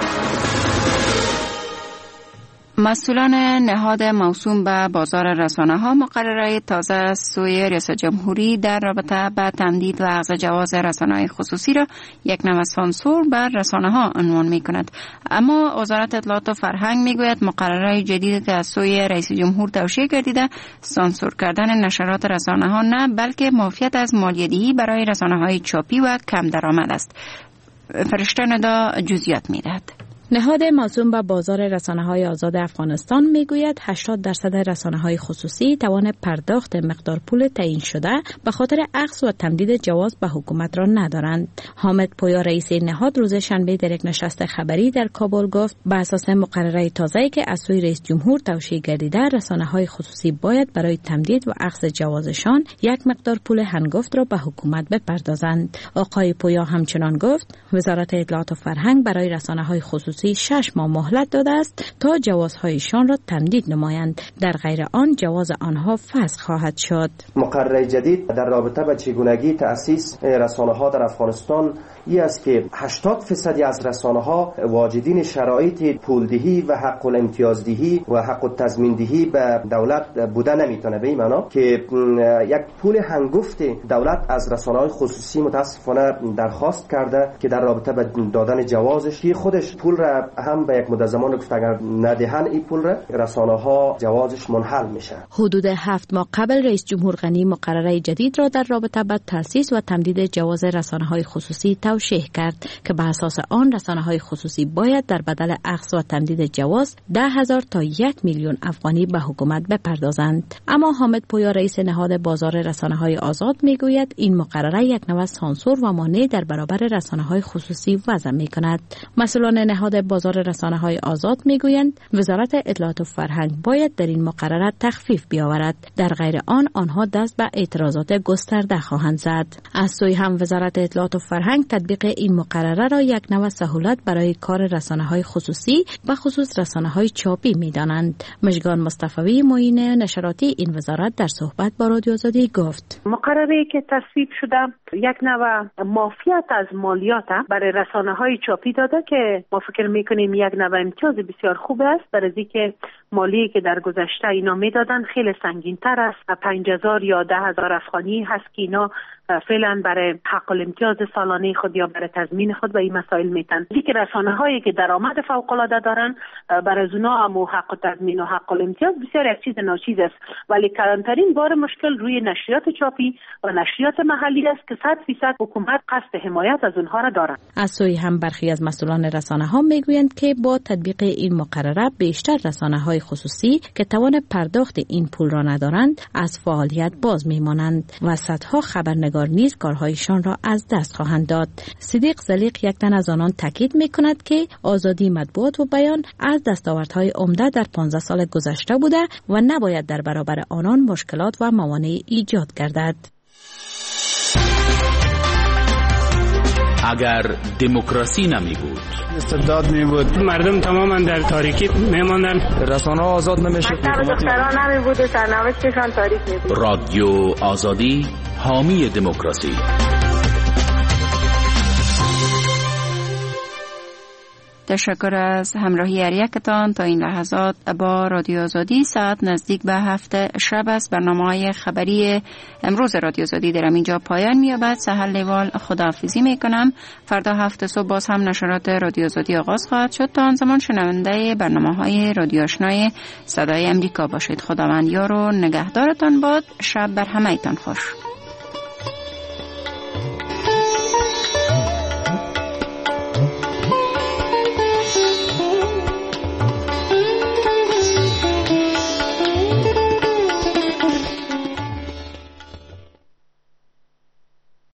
مسئولان نهاد موسوم به بازار رسانه‌ها مقررات تازه از سوی ریاست جمهوری در رابطه با تمدید و اخذ جواز رسانه‌های خصوصی را یک نوع سانسور بر رسانه‌ها عنوان می‌کند. اما وزارت اطلاعات و فرهنگ می‌گوید مقررات جدیدی که از سوی رئیس جمهور توشیح گردیده سانسور کردن نشرات رسانه‌ها نه بلکه معافیت از مالیه‌دهی برای رسانه‌های چاپی و کم درآمد است. فرشته ندا جزئیات می‌دهد. نهاد موسوم به بازار رسانه‌های آزاد افغانستان میگوید هشتاد درصد رسانه‌های خصوصی توان پرداخت مقدار پول تعیین شده به خاطر اخذ و تمدید جواز به حکومت را ندارند. حامد پویا رئیس نهاد روز شنبه در یک نشست خبری در کابل گفت به اساس مقررات تازه‌ای که از سوی رئیس جمهور توشیح گردیده رسانه‌های خصوصی باید برای تمدید و اخذ جوازشان یک مقدار پول هنگفت را به حکومت بپردازند. آقای پویا همچنان گفت وزارت اطلاعات و فرهنگ برای رسانه‌های خصوصی شش ماه مهلت داده است تا جوازهایشان را تمدید نمایند، در غیر آن جواز آنها فسخ خواهد شد. مقرره جدید در رابطه با چگونگی تأسیس رسانه‌ها در افغانستان این است که هشتاد درصد از رسانه‌ها واجدین شرایط پولدهی و حق الامتیازدهی و حق التضمیندهی به دولت بوده نمیتونه، به این معنا که یک پول هنگفت دولت از رسانه‌های خصوصی متاسفانه درخواست کرده که در رابطه با دادن جوازش که خودش پول را هم به یک مدت زمان گفت اگر ندهن این پول را رسانه‌ها جوازش منحل میشه. حدود هفت ماه قبل رئیس جمهور غنی مقرره جدید را در رابطه با تأسیس و تمدید جواز رسانه‌های خصوصی توشیح کرد که به اساس آن رسانه‌های خصوصی باید در بدل اخذ و تمدید جواز ده هزار تا یک میلیون افغانی به حکومت بپردازند. اما حامد پویا رئیس نهاد بازار رسانه‌های آزاد میگوید این مقرره یک نوع سانسور و مانع در برابر رسانه‌های خصوصی وضع می‌کند. مسئولان نهاد بازار رسانه‌های آزاد میگویند وزارت اطلاعات و فرهنگ باید در این مقررات تخفیف بیاورد، در غیر آن آنها دست به اعتراضات گسترده خواهند زد. از سوی هم وزارت اطلاعات و فرهنگ تطبیق این مقرره را یک نوع سهولت برای کار رسانه‌های خصوصی و خصوص رسانه‌های چاپی می‌دانند. مژگان مصطفی معین نشراتی این وزارت در صحبت با رادیو آزادی گفت: مقرره که تصویب شده یک نوع معافیت از مالیات برای رسانه‌های چاپی داده که ما فکر می‌کنیم یک نوع امتیاز بسیار خوب است، در از اینکه مالی که در گذشته اینا میدادن خیلی سنگین‌تر است. پنج هزار یا ده هزار افغانی هست که اینا فعلا برای حق الامتیاز سالانه خود یا برای تضمین خود به این مسائل میتن. دیگه رسانه هایی که درآمد فوق العاده دارن برای اونا هم حق تضمین و حق الامتیاز بسیار یک چیز ناچیز است، ولی کلانترین بار مشکل روی نشریات چاپی و نشریات محلی است که صد فیصد حکومت قصد حمایت از اونها را دارد. از سوی هم برخی از مسئولان رسانه ها میگویند که با تطبیق این مقرره بیشتر رسانه های خصوصی که توان پرداخت این پول را ندارند از فعالیت باز میمانند و صدها خبرنگار نیز کارهایشان را از دست خواهند داد. صدیق زلیق یک تن از آنان تاکید میکند که آزادی مطبوعات و بیان از دستاوردهای عمده در پانزده سال گذشته بوده و نباید در برابر آنان مشکلات و موانعی ایجاد گردد. اگر دموکراسی نمی بود، استبداد می بود، مردم تماما در تاریکی می ماندن، رسانه آزاد نمی شد، دختران نمی بود و سرنوشتشان تاریک می بود. رادیو آزادی حامی دموکراسی. تشکر از همراهی هر یکتان. تا این لحظات با رادیو آزادی ساعت نزدیک به هفت شب است. برنامه‌های خبری امروز رادیو آزادی در اینجا پایان می‌یابد. سهر لیوال خداحافظی می‌کنم. فردا هفت صبح باز هم نشرات رادیو آزادی آغاز خواهد شد. تا آن زمان شنونده برنامه‌های رادیو آشنای صدای امریکا باشید. خداوند یار و نگهدارتان باد. شب بر همه‌تان خوش.